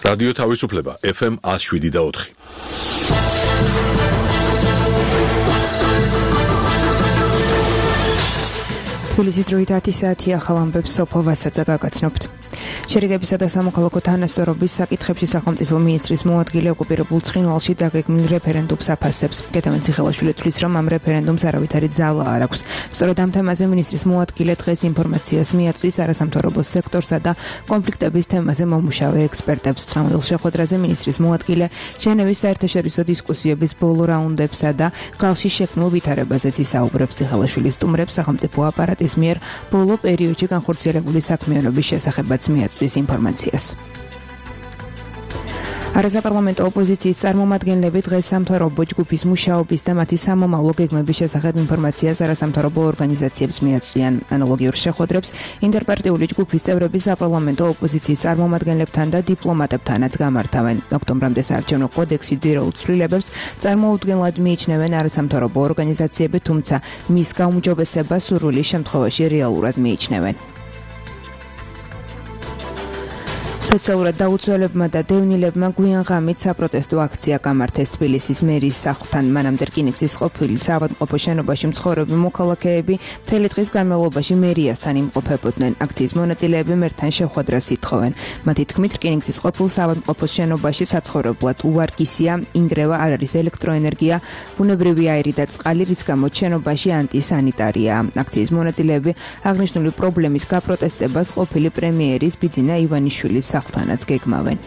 რადიო თავისუფლება FM 107.4. თბილისის დროით 10 საათი ახალ ამბებს სოფო ვასაძე გაგაცნობთ. შერიგებისა და სამოქალაქო თანასწორობის საკითხებში სახელმწიფო მინისტრის მოადგილე ოკუპირებულ ცხინვალში დაგეგმილ რეფერენდუმს აფასებს. გედამენ ციხელაშვილი თვლის, რომ ამ რეფერენდუმს არავითარი ძალა არ აქვს. სწორედ ამ თემაზე მინისტრის მოადგილე დღეს ინფორმაციას მიაწვდის არასამთავრობო სექტორსა და კონფლიქტების თემაზე მომუშავე ექსპერტებს. თამილ შეხვედრაზე მინისტრის მოადგილე ჟენევის საერთაშორისო დისკუსიების ბოლო რაუნდებსა და ხალხში შექმნილ ვითარებაზეც ისაუბრებს. ციხელაშვილის სტუმრებს სახელმწიფო აპარატის მიერ ბოლო პერიოდში განხორციელებული საქმიანობის შესახებაც მიაწვდის ინფორმაციას. არასაპარლამენტო ოპოზიციის წარმომადგენლები დღეს სამთავრობო ჯგუფის მუშაობის და მათი სამომავლო გეგმების შესახებ ინფორმაციას არასამთავრობო ორგანიზაციებს მიაწვდიან. ანალოგიურ შეხვედრებს ინტერპარტიული ჯგუფის წევრები საპარლამენტო ოპოზიციის წარმომადგენლებთან და დიპლომატებთანაც გამართავენ. ოქტომბრამდე საარჩევნო კოდექსში ძირეულ ცვლილებებს წარმოუდგენლად მიიჩნევენ არასამთავრობო ორგანიზაციები, თუმცა მის გაუმჯობესებას სურვილი შემთხვევაში რეალურად მიიჩნევენ. სოციალურად დაუცველებმა და დევნილებმა გვიან ღამით საპროტესტო აქცია გამართეს თბილისის მერის სახლთან. მანამდე რკინიგზის ყოფილი საავადმყოფო შენობაში მცხოვრები მოქალაქეები მთელი დღის განმავლობაში მერიასთან იმყოფებოდნენ. აქციის მონაწილეები მერთან შეხვედრას ითხოვენ. მათი თქმით, რკინიგზის ყოფილ საავადმყოფოს შენობაში საცხოვრებლად უვარგისია, ინგრევა, არ არის ელექტროენერგია, ბუნებრივი აირი და წყალი, რის გამოც შენობაში ანტისანიტარია. აქციის მონაწილეები აღნიშნული პრობლემის გაპროტესტებას ყოფილი პრემიერის ბიძინა ივანიშვილის სახლთანაც გეგმავენ.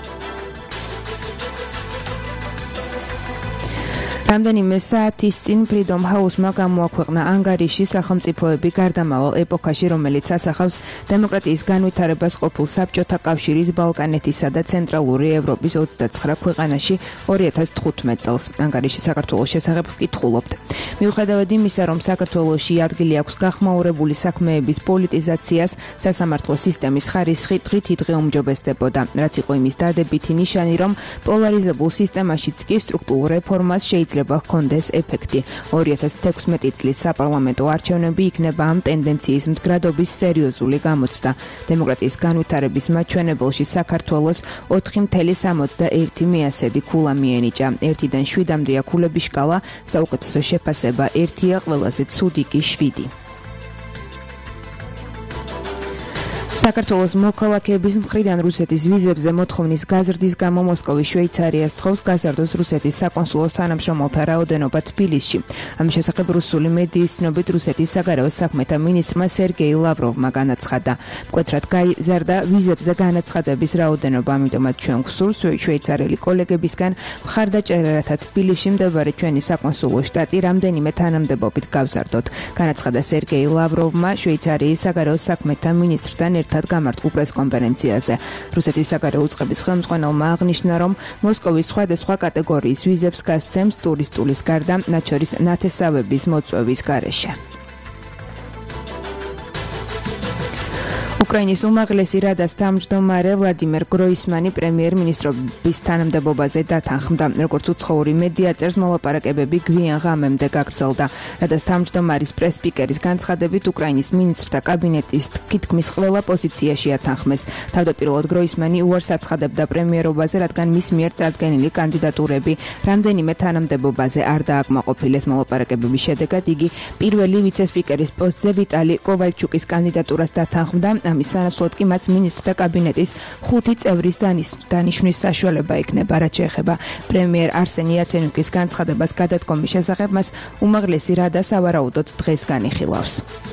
რამდენიმე საათის წინ Freedom House-მა გამოაქვეყნა ანგარიში სახელმწიფოები გარდამავალ ეპოქაში, რომელიც ასახავს დემოკრატიის განვითარებას ყოფილ საბჭოთა კავშირის, ბალკანეთისა და ცენტრალური ევროპის 29 ქვეყანაში 2015 წელს. ანგარიში საქართველოს შესახებ ვკითხულობთ. მიუხედავად იმისა, რომ საქართველოში ადგილი აქვს გახმაურებული საქმეების პოლიტიზაციას, სასამართლო სისტემის ხარისხი დღით დღეუმჯობესდებოდა, რაც იყო იმის დადებითი ნიშანი, რომ პოლარიზებულ სისტემაშიც კი სტრუქტურულ რეფორმას შეიძლება ჰქონდეს ეფექტი. 2016 წლის საპარლამენტო არჩევნები იქნება ამ ტენდენციის მდგრადობის სერიოზული გამოცდა. დემოკრატიის განვითარების მაჩვენებელში საქართველოს 4,61 ქულა მიენიჭა. 1-დან 7-მდეა ქულების შკალა, საუკეთესო შეფასება 1-ია, ყველაზე ცუდი კი 7. საქართველოს მოქალაქეების მხრიდან რუსეთის ვიზებზე მოთხოვნის გაზრდის გამო მოსკოვის შვეიცარია სთხოვს გაზარდოს რუსეთის საკონსულოს თანამშრომელთა რაოდენობა თბილისში. ამის შესახებ რუსული მედიის ცნობით რუსეთის საგარეო საქმეთა მინისტრმა სერგეი ლავროვმა განაცხადა. მკვეთრად გაიზარდა ვიზებზე განაცხადების რაოდენობა, ამიტომაც ჩვენ გვსურს შვეიცარიელი კოლეგებისგან მხარდაჭერა, რათა თბილისში მდებარე ჩვენი საკონსულო შტატი რამდენიმე თანამდებობით გავზარდოთ. განაცხადა სერგეი ლავროვმა შვეიცარიის საგარეო საქმეთა მინისტრთან ერთად გამართულ პრესკონფერენციაზე. რუსეთის საგარეო უწყების ხელმძღვანელმა აღნიშნა, რომ მოსკოვის სხვადასხვა კატეგორიის ვიზებს გასცემს ტურისტულის გარდა, მათ შორის ნათესავების მოწვევის გარეშე. უკრაინის უმაღლესი რადას თავმჯდომარე ვლადიმერ გროისმანი პრემიერ-მინისტრობის თანამდებობაზე დათანხმდა. როგორც უცხოური მედია წერს, მოლაპარაკებები გვიან ღამემდე გაგრძელდა. რადას თავმჯდომარის პრეს-სპიკერის განცხადებით, უკრაინის მინისტრთა კაბინეტის თითქმის ყველა პოზიციაში ათანხმეს. თავდაპირველად გროისმანი უარს აცხადებდა პრემიერობაზე, რადგან მის მიერ წარდგენილი კანდიდატურები რამდენიმე თანამდებობაზე არ დააკმაყოფილეს. მოლაპარაკებების შედეგად იგი პირველი ვიცე-სპიკერის პოსტზე ვიტალი კოვალჩუკის კანდიდატურას დათანხმდა. ამის სანაცვლოდ კი მას მინისტრთა კაბინეტის 5 წევრის დანიშვნის საშუალება ექნება. რაც შეეხება პრემიერ არსენ იაცენიუკის განცხადებას გადადგომის შესახებ, მას უმაღლესი რადა სავარაუდოდ დღეს განიხილავს.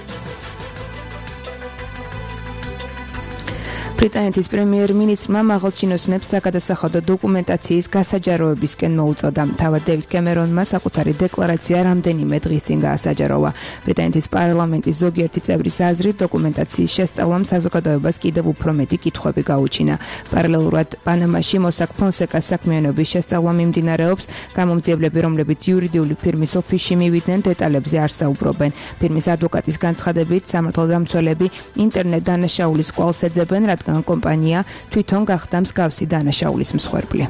ბრიტანეთის პრემიერ-მინისტრმა მაღალჩინოსნებს საგადასახადო დოკუმენტაციის გასაჯაროებისკენ მოუწოდა. თავად დევიდ კემერონმა საკუთარი დეკლარაცია რამდენიმე დღის წინ გაასაჯაროვა. ბრიტანეთის პარლამენტის ზოგიერთი წევრის აზრით, დოკუმენტაციის შესწავლამ საზოგადოებას კიდევ უფრო მეტი კითხვები გაუჩინა. პარალელურად პანამაში მოსაკ ფონსეკას საქმიანობის შესწავლა მიმდინარეობს. გამომძიებლები, რომლებიც იურიდიული ფირმის ოფისში მივიდნენ, დეტალებზე არ საუბრობენ. ფირმის ადვოკატის განცხადებით, სამართალდამცველები ინტერნეტ დანაშაულის კვალს ეძებენ, რადგან კომპანია თვითონ გახდა მსგავსი დანაშაულის მსხვერპლი.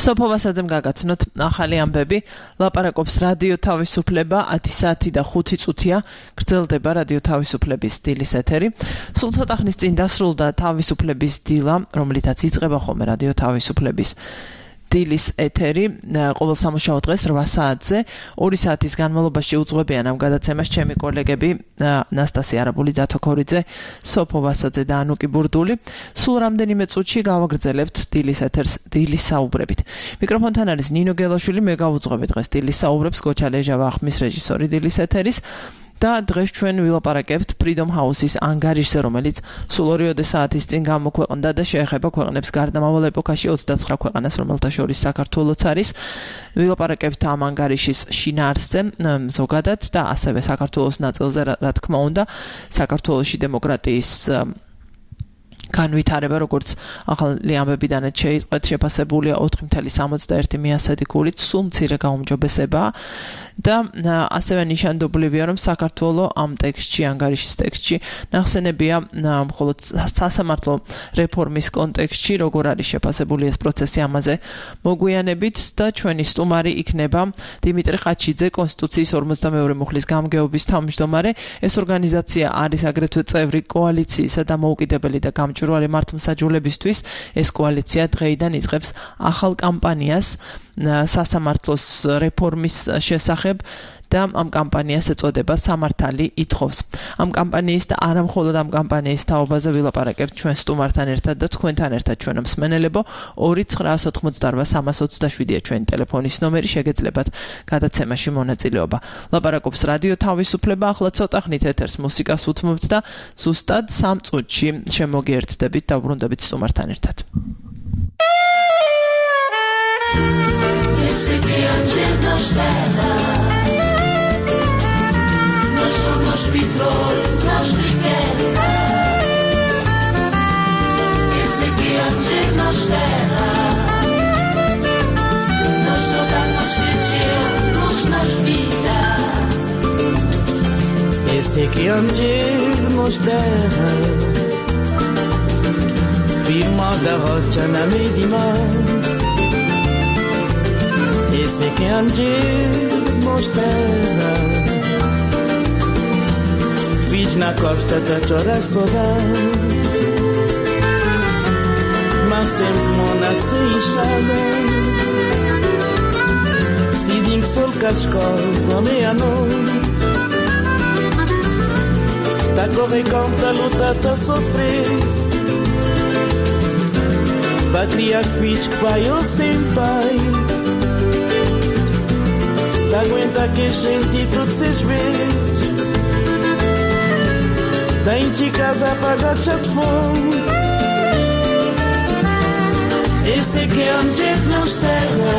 სოფო ვასაძემ გაგაცნოთ ახალი ამბები. ლაპარაკობს რადიო თავისუფლება 10 საათი და 5 წუთია გრძელდება რადიო თავისუფლების დილის ეთერი. სულ ცოტა ხნის წინ დასრულდა თავისუფლების დილა, რომლითაც იწყება ხოლმე რადიო თავისუფლების დილის ეთერი ყოველ სამუშაო დღეს 8 საათზე 2 საათის განმავლობაში უძღვებიან ამ გადაცემას ჩემი კოლეგები ნასტასია არაბული, დათო ქორიძე, სოფო ვასაძე და ანუკი ბურდული. სულ რამდენიმე წუთში გავაგრძელებთ დილის ეთერს დილის საუბრებით. მიკროფონთან არის ნინო გელაშვილი, მე გავუძღვები დღეს დილის საუბრებს, გოჩა ლეჟავა ხმის რეჟისორი დილის ეთერის. და დღეს ჩვენ ვილაპარაკებთ Freedom House-ის ანგარიშზე, რომელიც სულ 2 საათის წინ გამოქვეყნდა და შეეხება ქვეყნებს გარდამავალ ეპოქაში 29 ქვეყანას, რომელთა შორის საქართველოც არის. ვილაპარაკებთ ამ ანგარიშის შინაარსზე ზოგადად და ასევე საქართველოს ნაწილზე, რა თქმა უნდა, საქართველოში დემოკრატიის განვითარება, როგორც ახალი ამბებიდანაც შეიტყვეთ, შეფასებულია 4.61 მიასადი გულით, სულ მცირე გაუმჯობესებაა და ასევე ნიშანდობლივია, რომ საქართველოს ამ ტექსტში, ანგარიშის ტექსტში ნახსენებია მხოლოდ სასამართლო რეფორმის კონტექსტში, როგორ არის შეფასებული ეს პროცესი, ამაზე მოგვიანებით და ჩვენი სტუმარი იქნება დიმიტრი ხაჩიძე, კონსტიტუციის 52 მუხლის გამგეობის თავმჯდომარე. ეს ორგანიზაცია არის აგრეთვე წევრი კოალიციისა და მოუკიდებელი და გამჭვირვალე მართლმსაჯულებისთვის. ეს კოალიცია დღეიდან იწყებს ახალ კამპანიას სასამართლოს რეფორმის შესახებ და ამ კამპანიას ეწოდება სამართალი ითხოვს. ამ კამპანიის და არა მხოლოდ ამ კამპანიის თაობაზე ვილაპარაკებთ ჩვენ სტუმართან ერთად და თქვენთან ერთად, ჩვენო მსმენელებო. 2998327-ია ჩვენი ტელეფონის ნომერი, შეგეძლებათ გადაცემაში მონაწილეობა. ლაპარაკობს რადიო თავისუფლება, ახლა ცოტა ხნით ეთერს მუსიკას უთმობთ და ზუსტად 3 წუთში შემოგიერთდებით და ვბრუნდებით სტუმართან ერთად. Esse que antes não estava, nós somos petróleo, nós riqueza. Esse que antes não estava, nós soldados crescemos nas vidas. Esse que antes não estava, firma da rocha na medima. Esse que antes mostra, fiz na costa da chora saudade, mas sempre não nasce inchada. Se diz que sol cascol da meia-noite, tá correr como tá lutar, tá sofrer, pra criar filhos que pai ou sem pai. Aguenta que gente tudo se vezes tem de casa pagar de fome. Esse que antes não estava,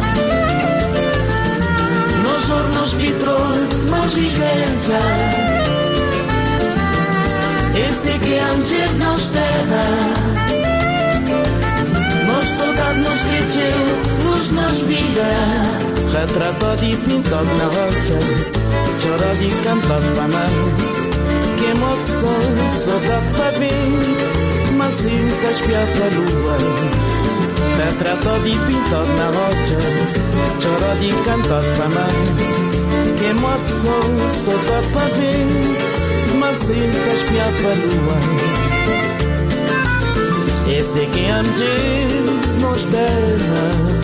nós hornos petróleo, nós riqueza. Esse que antes não estava, nós soldados nos crescemos nas vidas. Retrato de pintado na rocha, chora de cantado para mar. Que emoção, saudade para ver, mas sinta espiar para a lua. Retrato de pintado na rocha, chora de cantado para mar. Que emoção, saudade para ver, mas sinta espiar para a lua. Esse que antes não estava,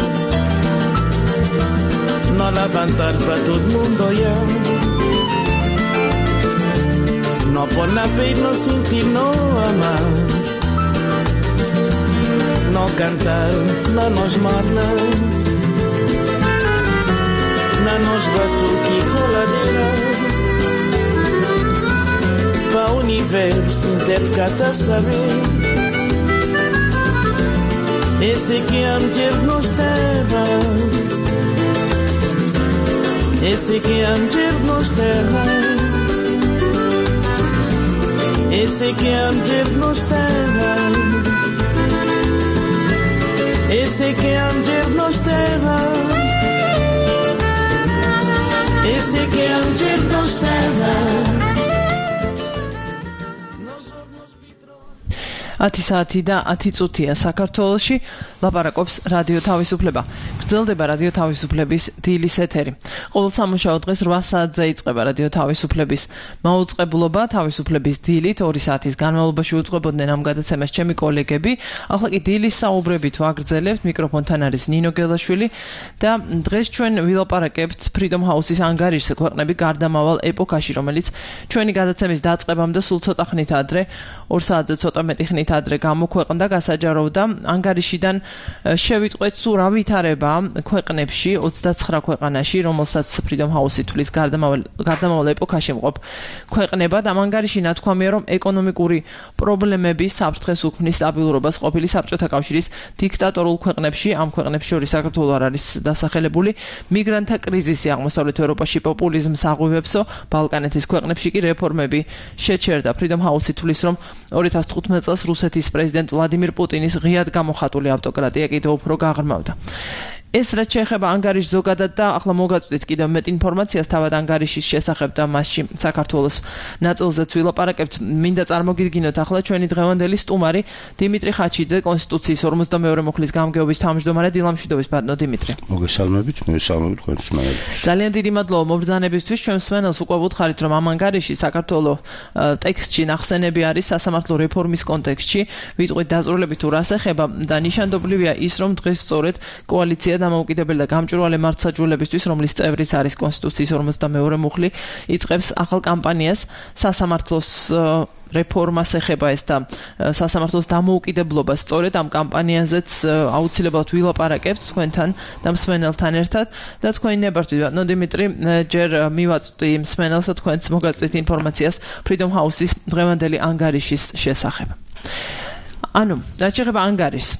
não levantar para todo mundo olhar, não pôr na peito, não sentir, não amar, não cantar, não nos morna, não nos batuque e coladeira, para o universo inteiro ficar a saber. Esse que antes não estava, esse que antes não estava, esse que antes não estava, esse que antes não estava, esse que antes não estava. 10 საათი და 10 წუთია საქართველოში ლაპარაკობს რადიო თავისუფლება. გრძელდება რადიო თავისუფლების დილის ეთერი. ყოველ სამუშაო დღეს 8 საათზე იწყება რადიო თავისუფლების მაუწყებლობა. თავისუფლების დილით 2 საათის განმავლობაში უძღვებოდნენ ამ გადაცემას ჩემი კოლეგები. ახლა კი დილის საუბრებით ვაგრძელებთ. მიკროფონთან არის ნინო გელაშვილი და დღეს ჩვენ ვილაპარაკებთ Freedom House-ის ანგარიშზე ქვეყნები გარდამავალ ეპოქაში, რომელიც ჩვენი გადაცემის დაწყებამდე სულ ცოტა ხნით ადრე 2 საათზე ცოტა მეტი ხნით ადრე გამოქვეყნდა, გასაჯაროვდა. ანგარიშიდან შევიტყვეთ თუ რა ვითარება ქვეყნებში 29 ქვეყანაში, რომელსაც Freedom House-ი თulis გარდამავალ ეპოქაში მყოფ ქვეყნებად. ამ ანგარიში ნათქვამია, რომ ეკონომიკური პრობლემები საფრთხეს უქმნის სტაბილურობას ყოფილი საბჭოთა კავშირის დიქტატორულ ქვეყნებში, ამ ქვეყნებს შორის საქართველო არ არის დასახელებული, მიგრანტთა კრიზისი აღმოსავლეთ ევროპაში პოპულიზმს აღვივებსო, ბალკანეთის ქვეყნებში კი რეფორმები შეჩერდა. Freedom House-ი თulis, რომ 2015 წელს რუსეთის პრეზიდენტ ვლადიმირ პუტინის ღიად გამოხატული ავტოკრატია კიდევ უფრო გაღრმავდა. ეს რაც შეეხება ანგარიშს ზოგადად და ახლა მოგაწვდით კიდევ მეტ ინფორმაციას თავად ანგარიშის შესახებ და მასში საქართველოს ნაწილზეც ვილაპარაკებთ. მინდა წარმოგიდგინოთ ახლა ჩვენი დღევანდელი სტუმარი დიმიტრი ხაჩიძე, კონსტიტუციის 42 მუხლის გამგეობის თავმჯდომარე. დილამშვიდობის ბატონო დიმიტრი. მოგესალმებით, მოგესალმებით თქვენს მსმენელებს. ძალიან დიდი მადლობა მობრძანებისთვის. ჩვენ მსმენელს უკვე ვუთხარით, რომ ამ ანგარიში საქართველოს ტექსტში ნახსენები არის სასამართლო რეფორმის კონტექსტში. ვიტყვით დაწვრილებით თუ რას ეხება და ნიშანდობლივია ის, რომ დღეს სწორედ კოალიცია დამოუკიდებელი და გამჭვირვალე მართლმსაჯულებისთვის, რომლის წევრიც არის კონსტიტუციის 42 მუხლი, იწყებს ახალ კამპანიას სასამართლოს რეფორმას ეხება ეს და სასამართლოს დამოუკიდებლობა. სწორედ ამ კამპანიაზეც აუცილებლად ვილაპარაკებთ თქვენთან და მსმენელთან ერთად და თქვენი ნებართვით ბატონო დიმიტრი, ჯერ მივაწვდი მსმენელს და თქვენც მოგაწვდით ინფორმაციას Freedom House-ის დღევანდელი ანგარიშის შესახებ. ანუ, რაც შეეხება ანგარიშს,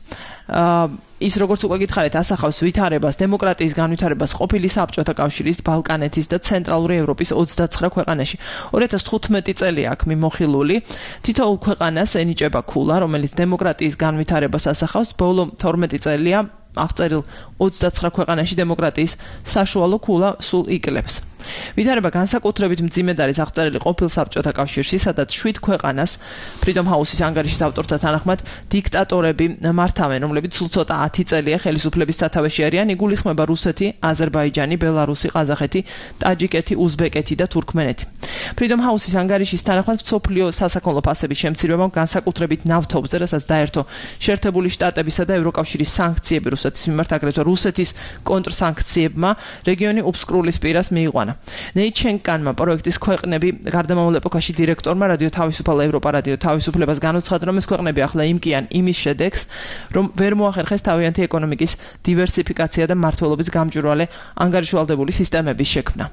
ის როგორც უკვე გითხარით, ასახავს ვითარებას, დემოკრატიის განვითარებას ყოფილი საბჭოთა კავშირის, ბალკანეთის და ცენტრალური ევროპის 29 ქვეყანაში. 2015 წელი აქ მიმოხილული. თითოეულ ქვეყანას ენიჭება ქულა, რომელიც დემოკრატიის განვითარებას ასახავს. ბოლო 12 წელია აღწერილ 29 ქვეყანაში დემოკრატიის საშუალო ქულა სულ იკლებს. ვითარება განსაკუთრებით მძიმედ არის აღწერილი ყოფილ საბჭოთა კავშირში, სადაც 7 ქვეყანას Freedom House-ის ანგარიშის ავტორთა თანახმად დიქტატორები მართავენ, რომლებიც სულ ცოტა 10 წელია ხელისუფლების სათავეში არიან. იგულისხმება რუსეთი, აზერბაიჯანი, ბელარუსი, ყაზახეთი, ტაჯიკეთი, უზბეკეთი და თურქმენეთი. Freedom House-ის ანგარიშის თანახმად მსოფლიო სასაქონლო ფასების შემცირებამ განსაკუთრებით ნავთობზე, რასაც დაერთო შეერთებული შტატებისა და ევროკავშირის სანქციები რუსეთის მიმართ, აგრეთვე რუსეთის კონტრსანქციებმა რეგიონი უბსკრულისპირას მიიყვანა. ნეიჩენკანმა პროექტის ქვეყნები გარდამავალ ეპოქაში დირექტორმა რადიო თავისუფალ ევროპა რადიო თავისუფლებას განუცხადა, რომ ეს ქვეყნები ახლა იმკიან იმის შედეგს, რომ ვერ მოახერხეს თავიანთი ეკონომიკის დივერსიფიკაცია და მმართველობის გამჭვირვალე ანგარიშვალდებული სისტემების შექმნა.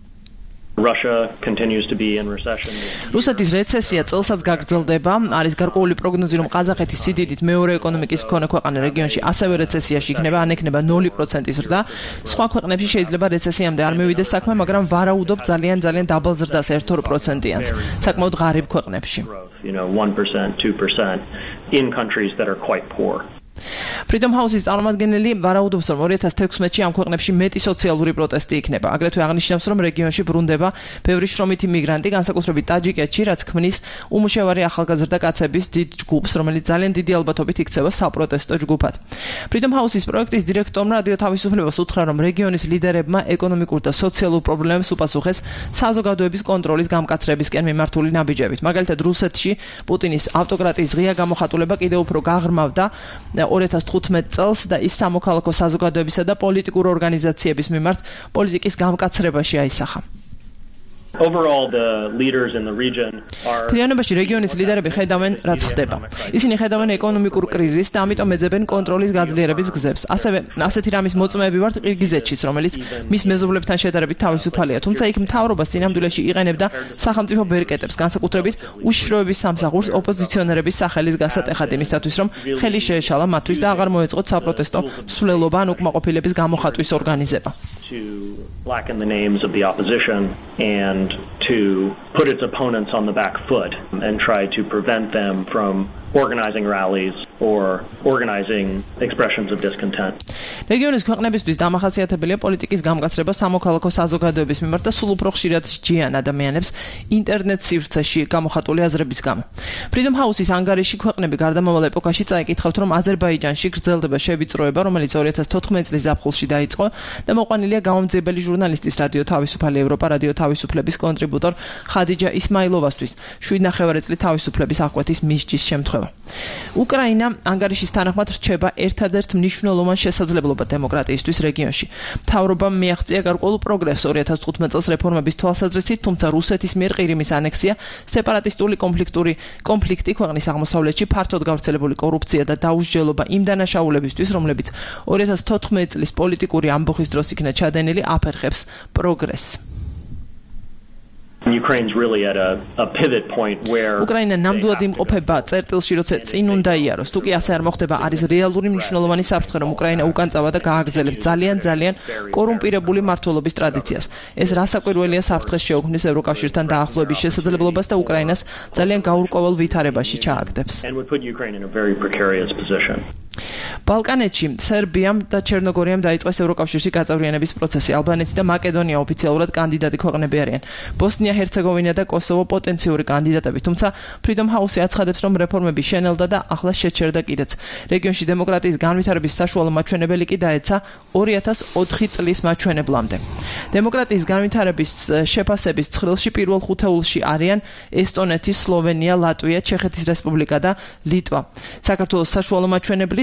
რუსეთის რეცესია წელსაც გაგრძელდება. არის გარკვეული პროგნოზი, რომ ყაზახეთის სიდიდით მეორე ეკონომიკის მქონე ქვეყანა რეგიონში ასევე რეცესიაში იქნება, ან ექნება 0% ზრდა. სხვა ქვეყნებში შეიძლება რეცესიამდე არ მივიდეს საქმე, მაგრამ ვარაუდობ ძალიან დაბალ ზრდას 1-2%-იანს. საკმაოდ ღარიბ ქვეყნებში. 1%, 2% in countries that are quite poor. Freedom House-ის წარმომადგენელი ვარაუდობს, რომ 2016-ში ამ ქვეყნებში მეტი სოციალური პროტესტი იქნება. აგრეთვე აღნიშნავს, რომ რეგიონში ბრუნდება ბევრი შრომითი მიგრანტი, განსაკუთრებით ტაჯიკეთში, რაც ქმნის უმუშევარი ახალგაზრდა კაცების დიდ ჯგუფს, რომელიც ძალიან დიდი ალბათობით იქცევა საპროტესტო ჯგუფად. Freedom House-ის პროექტის დირექტორმა რადიო თავისუფლებას უთხრა, რომ რეგიონის ლიდერებმა ეკონომიკურ და სოციალურ პრობლემებს უპასუხეს საზოგადოების კონტროლის გამკაცრებისკენ მიმართული ნაბიჯებით. მაგალითად, რუსეთში პუტინის ავტოკრატიის ღია გამოხატულება კიდევ უფრო გაღრმავდა 2015 წელს და ის სამოქალაქო საზოგადოებისა და პოლიტიკურ ორგანიზაციების მიმართ პოლიტიკის გამკაცრებაში აისახა. მთლიანობაში რეგიონის ლიდერები ხედავენ, რაც ხდება. ისინი ხედავენ ეკონომიკურ კრიზისს და ამიტომ ეძებენ კონტროლის გაძლიერების გზებს. ასევე ასეთი რამის მოწმეები ვართ ყირგიზეთშიც, რომელიც მის მეზობლებთან შედარებით თავისუფალია, თუმცა იქ მთავრობა სინამდვილეში იყენებდა სახელმწიფო ბერკეტებს, განსაკუთრებით უშიშროების სამსახურს ოპოზიციონერების სახელის გასატეხად იმისათვის, რომ ხელი შეეშალა მათთვის და აღარ მოეწყოთ საპროტესტო მსვლელობა ან უკმაყოფილების გამოხატვის ორგანიზება. To blacken the names of the opposition and to put its opponents on the back foot and try to prevent them from organizing rallies or organizing expressions of discontent. რეგიონის ქვეყნებისთვის დამახასიათებელია პოლიტიკის გამკაცრება სამოქალაქო საზოგადოების მიმართ და სულ უფრო ხშირად სჯიან ადამიანებს ინტერნეტ სივრცეში გამოხატული აზრების გამო. Freedom House-ის ანგარიში ქვეყნები გარდამავალ ეპოქაში წაიკითხავთ, რომ აზერბაიჯანში გრძელდება შევიწროება, რომელიც 2014 წლის ზაფხულში დაიწყო და მოყვანილია გამომძიებელი ჟურნალისტის რადიო თავისუფალი ევროპა რადიო თავისუფლების კონტრიბუტორ ხადიჯა ისმაილოვასთვის 7.5 წლის თავისუფლების აღკვეთის მისჯის შემთხვევა. უკრაინა ანგარიშის თანახმად რჩება ერთადერთ მნიშვნელოვან შესაძლებლობა დემოკრატიისთვის რეგიონში. მთავრობამ მიაღწია გარკვეულ პროგრესს 2015 წელს რეფორმების თვალსაზრისით, თუმცა რუსეთის მიერ ყირიმის ანექსია, სეპარატისტული კონფლიქტი ქვეყნის აღმოსავლეთში, ფართოდ გავრცელებული კორუფცია და დაუსჯელობა იმ დანაშაულებისთვის, რომლებიც 2014 წლის პოლიტიკური ამბოხის დროს იქნა ჩადენილი, აფერხებს პროგრესს. Ukraine's really at a pivot point where უკრაინა ნამდვილად იმყოფება წერტილში, როცა წინ უნდა იაროს. თუ კი ასე არ მოხდება, არის რეალური მნიშვნელოვანი საფრთხე, რომ უკრაინა უკანწავა და გააგრძელებს ძალიან კორუმპირებული მმართველობის ტრადიციას. ეს რასაკვირველია საფრთხეს შეუქმნის ევროკავშირთან დაახლოების შესაძლებლობას და უკრაინას ძალიან გაურკვეველ ვითარებაში ჩააგდებს. ბალკანეთში სერბიამ და ჩერნოგორიამ დაიწყეს ევროკავშირში გაწევრიანების პროცესი. ალბანეთი და მაკედონია ოფიციალურად კანდიდატი ქვეყნები არიან. ბოსნია-ჰერცეგოვინა და კოსოვო პოტენციური კანდიდატები, თუმცა Freedom House-ი აცხადებს, რომ რეფორმები შენელდა და ახლა შეჩერდა კიდეც. რეგიონში დემოკრატიის განვითარების საშუალო მაჩვენებელი კი დაეცა 2004 წლის მაჩვენებლამდე. დემოკრატიის განვითარების შეფასების ცხრილში პირველ ხუთეულში არიან ესტონეთი, სლოვენია, ლატვია, ჩეხეთის რესპუბლიკა და ლიტვა. საქართველოს საშუალო მაჩვენებლით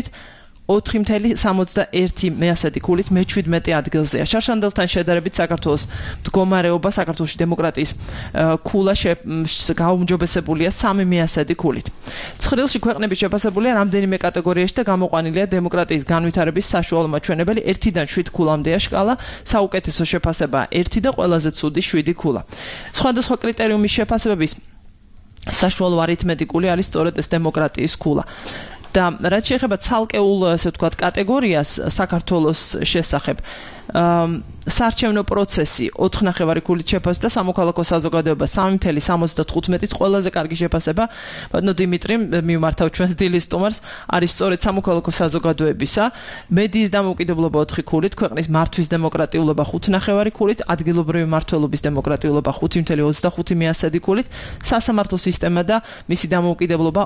4.71 ქულით მე-17 ადგილზეა. შარშანდელთან შედარებით საქართველოს მდგომარეობა საქართველოში დემოკრატიის ქულა გაუმჯობესებულია 3.1 ქულით. ცხრილში ქვეყნები შეფასებულია რამდენიმე კატეგორიაში და გამოყვანილია დემოკრატიის განვითარების საშუალო მაჩვენებელი 1-დან 7 ქულამდეა შკალა, საუკეთესო შეფასება 1 და ყველაზე ცუდი 7 ქულა. სხვადასხვა კრიტერიუმის შეფასებების საშუალო არითმეტიკული არის სწორედ ეს დემოკრატიის ქულა. და რაც შეეხება ცალკეულ, ასე ვთქვათ, კატეგორიას საქართველოს შესახებ, საარჩევნო პროცესი 4.5 ქულით შეფასდა სამოქალაქო საზოგადოება 3.75-ით ყველაზე კარგი შეფასება. ბატონო დიმიტრი, მიმართავ ჩვენს დილის სტუმარს, არის სწორედ სამოქალაქო საზოგადოებისა, მედიის დამოუკიდებლობა 4 ქულით, ქვეყნის მართვის დემოკრატიულობა 5.5 ქულით, ადგილობრივი მმართველობის დემოკრატიულობა 5.25 ქულით, სასამართლო სისტემა და მისი დამოუკიდებლობა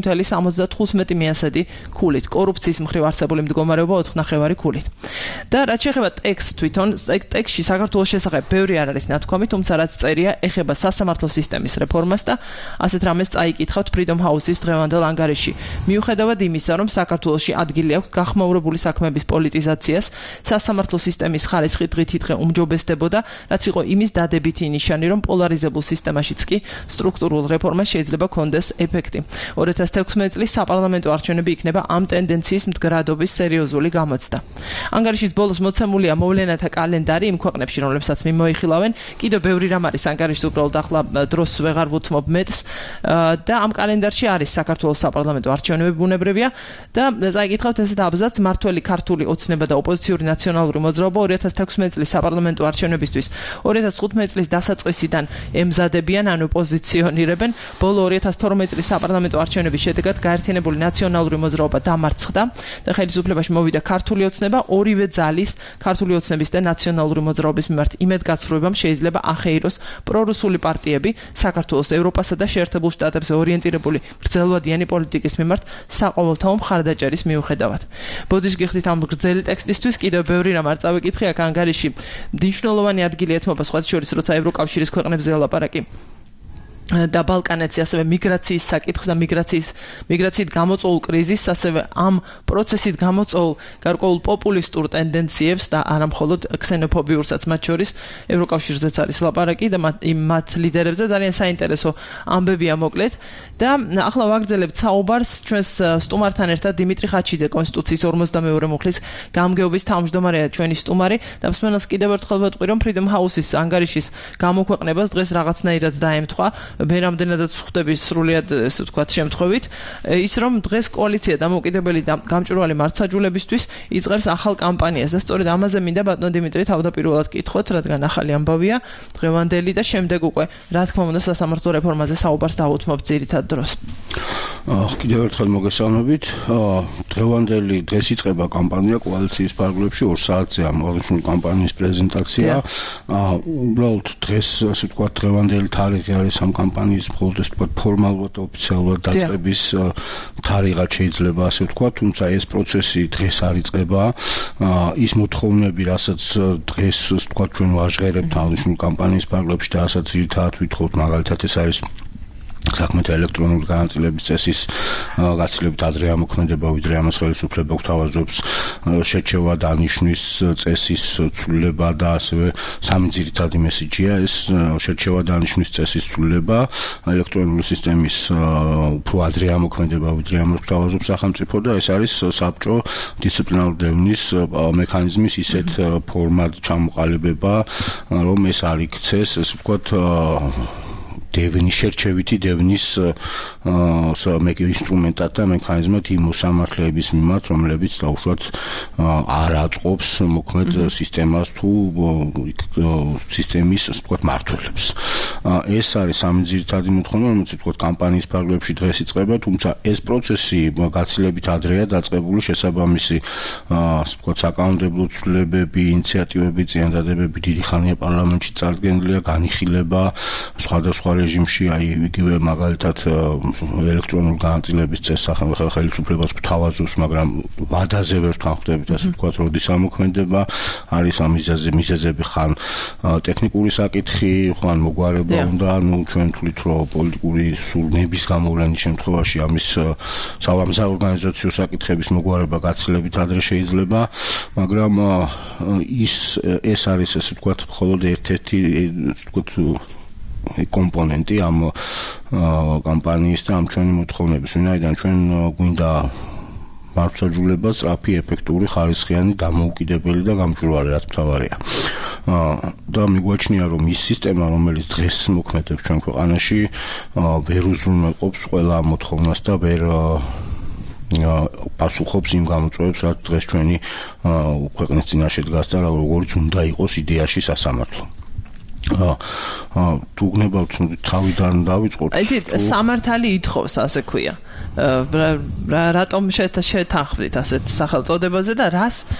4.75 ქულით, კორუფციის მხრივ არსებული მდგომარეობა 4.5 ქულით. და რაც შეეხება ტექსტს თვითონ, ტექსტში საქართველოს შესახებ ბევრი არ არის ნათქვამი, თუმცა რაც წერია, ეხება სასამართლო სისტემის რეფორმას და ასეთ რამეს წაიკითხავთ Freedom House-ის დღევანდელ ანგარიში. მიუხედავად იმისა, რომ საქართველოში ადგილი აქვს გახმაურებული საქმეების პოლიტიზაციას, სასამართლო სისტემის ხარისხი დღითიდღე უმჯობესდებოდა, რაც იყო იმის დადებითი ნიშანი, რომ პოლარიზებულ სისტემაშიც კი სტრუქტურულ რეფორმას შეიძლება კონდეს ეფექტი. 2016 წლის საპარლამენტო არჩევნები იქნება ამ ტენდენციის მდგრადობის სერიოზული გამოცდა. ანგარიშის ბოლოს მოცემულია მოვლენათა კალენდარი იმ ქვეყნებში, რომლებსაც მიმოიხილავენ. კიდევ ბევრი რამ არის ანგარიშს, უბრალოდ ახლა დროს ვეღარ ვუთმობ მეტს და ამ კალენდარში არის საქართველოს საპარლამენტო არჩევნები ბუნებრივია და წაიკითხავთ ესეთ აბზაცს მართველი ქართული ოცნება და ოპოზიციური ნაციონალური მოძრაობა 2016 წლის საპარლამენტო არჩევნებისთვის 2015 წლის დასაწყისიდან ემზადებიან, ანუ პოზიციონირებენ. ბოლო 2012 წლის საპარლამენტო არჩევნების შედეგად გაერთიანებული ნაციონალური მოძრაობა დამარცხდა და ხელისუფლებაში მოვიდა ქართული ოცნება, ორივე ძალის ქართული ოცნების და ნაციონალური მოძრაობის მიმართ იმედგაცრუებამ შეიძლება ახეიროს პრორუსული პარტიები საქართველოს ევროპასა და შეერთებულ შტატებზე ორიენტირებული გრძელვადიანი პოლიტიკის მიმართ საყოველთაო მხარდაჭერის მიუხედავად. ბოდიშ გიხდით ამ გრძელი ტექსტისთვის კიდევ ბევრი რამ არ წავიკითხე, აქ ანგარიში მნიშვნელოვანი ადგილი ეთმობა სხვა შორის, როცა ევროკავშირის ქვეყნებზე ლაპარაკი და ბალკანეთში ასევე მიგრაციის საკითხს და მიგრაციით გამოწვეულ კრიზისს, ასევე ამ პროცესით გამოწვეულ გარკვეულ პოპულისტურ ტენდენციებს და არამხოლოდ ქსენოფობიურსაც, მათ შორის ევროკავშირზეც არის ლაპარაკი და მათ ლიდერებზე ძალიან საინტერესო ამბებია მოკლედ. და ახლა ვაგრძელებთ საუბარს ჩვენს სტუმართან ერთად დიმიტრი ხაჩიდე, კონსტიტუციის 42 მუხლის გამგეობის თავმჯდომარეა ჩვენი სტუმარი და მსმენელს კიდევ ერთხელ ვეთყვი, რომ Freedom House-ის ანგარიშის გამოქვეყნებას დღეს რაღაცნაირად დაემთხვა. მე რამდენადაც ვხვდები სრულიად, ესე ვთქვათ, შემთხვევით, ის რომ დღეს კოალიცია დამოუკიდებელი და გამჭვირვალე მართლმსაჯულებისთვის იწყებს ახალ კამპანიას და სწორედ ამაზე მინდა ბატონო დიმიტრი თავდაპირველად კითხოთ, რადგან ახალი ამბავია, დღევანდელი და შემდეგ უკვე, რა თქმა უნდა, სასამართლო რეფორმაზე საუბარს დავუთმობთ ძირითად დროს. კიდევ ერთხელ მოგესალმებით. დღევანდელი დღეს იწყება კამპანია კოალიციის ფარგლებში 2 საათზე აღნიშნული კამპანიის პრეზენტაცია. უბრალოდ დღეს ასე ვთქვათ დღევანდელი თარიღი არის ამ კამპანიის მხოლოდ ასე ვთქვათ ფორმალურად ოფიციალურად დაწყების თარიღად შეიძლება ასე ვთქვათ, თუმცა ეს პროცესი დღეს არ იწყება. ის მოთხოვნები, რასაც დღეს ასე ვთქვათ ჩვენ ვაჟღერებთ აღნიშნული კამპანიის ფარგლებში და რასაც ძირითადად ვითხოვთ, მაგალითად ეს არის საქმეთა ელექტრონული განაწილების წესის გაცილებით ადრე ამოქმედება, ვიდრე ამას ხელისუფლება გვთავაზობს შეჩევა დანიშნვის წესის ცვლილება და ასევე სამი ძირითადი მესიჯია ეს შეჩევა დანიშნვის წესის ცვლილება, ელექტრონული სისტემის უფრო ადრე ამოქმედება, ვიდრე ამას გვთავაზობს სახელმწიფო და ეს არის საბჭო დისციპლინარული დევნის მექანიზმის ისეთ ფორმად ჩამოყალიბება, რომ ეს არ იქცეს, ასე ვთქვათ დევნის შერჩევითი დევნის ინსტრუმენტად და მექანიზმად იმ მოსამართლეების მიმართ, რომლებიც დაუშვათ არ აწყობს მოქმედ სისტემას თუ სისტემის ასე ვთქვათ მმართველებს. ეს არის სამი ძირითადი მოთხოვნა, რომელიც ვთქვათ კამპანიის ფარგლებში დღეს იწყება, თუმცა ეს პროცესი გაცილებით ადრეა დაწყებული, შესაბამისი ასე ვთქვათ საკანონმდებლო ცვლილებები, ინიციატივები, წინადადებები დიდი ხანია პარლამენტში წარდგენილია, განიხილება სხვადასხვა რეჟიმში, აი იგივე მაგალითად ელექტრონული განაწილების წესს ხელისუფლებას გვთავაზობს, მაგრამ ვადაზე ვერ თანხმდებით, ასე ვთქვათ, როდის ამოქმედება, არის ამ მიზეზები ხან ტექნიკური საკითხი, ხან მოგვარება უნდა, ჩვენ თვლით, რომ პოლიტიკური სურნების გამოვლენის შემთხვევაში ამის საორგანიზაციო საკითხების მოგვარება გაცილებით ადრე შეიძლება, მაგრამ ეს არის ასე ვთქვათ, მხოლოდ ერთ-ერთი ვთქვათ კომპონენტი ამ კამპანიის და ამ ჩვენი მოთხოვნების, ვინაიდან ჩვენ გვინდა მართლმსაჯულება, სწრაფი, ეფექტური, ხარისხიანი, დამოუკიდებელი და გამჭვირვალე, რაც მთავარია. და მიგვაჩნია, რომ ის სისტემა, რომელიც დღეს მოქმედებს ჩვენ ქვეყანაში, ვერ უზრუნველყოფს ყველა ამ მოთხოვნას და ვერ პასუხობს იმ გამოწვევებს, რაც დღეს ჩვენი ქვეყნის წინაშე დგას და როგორც უნდა იყოს იდეაში სასამართლო. თუ გნებავთ თავიდან დავიწყოთ. იცით, სამართალი ითხოვს, ასე ქვია. რატომ შეთანხმდით ასეთ სახელწოდებაზე და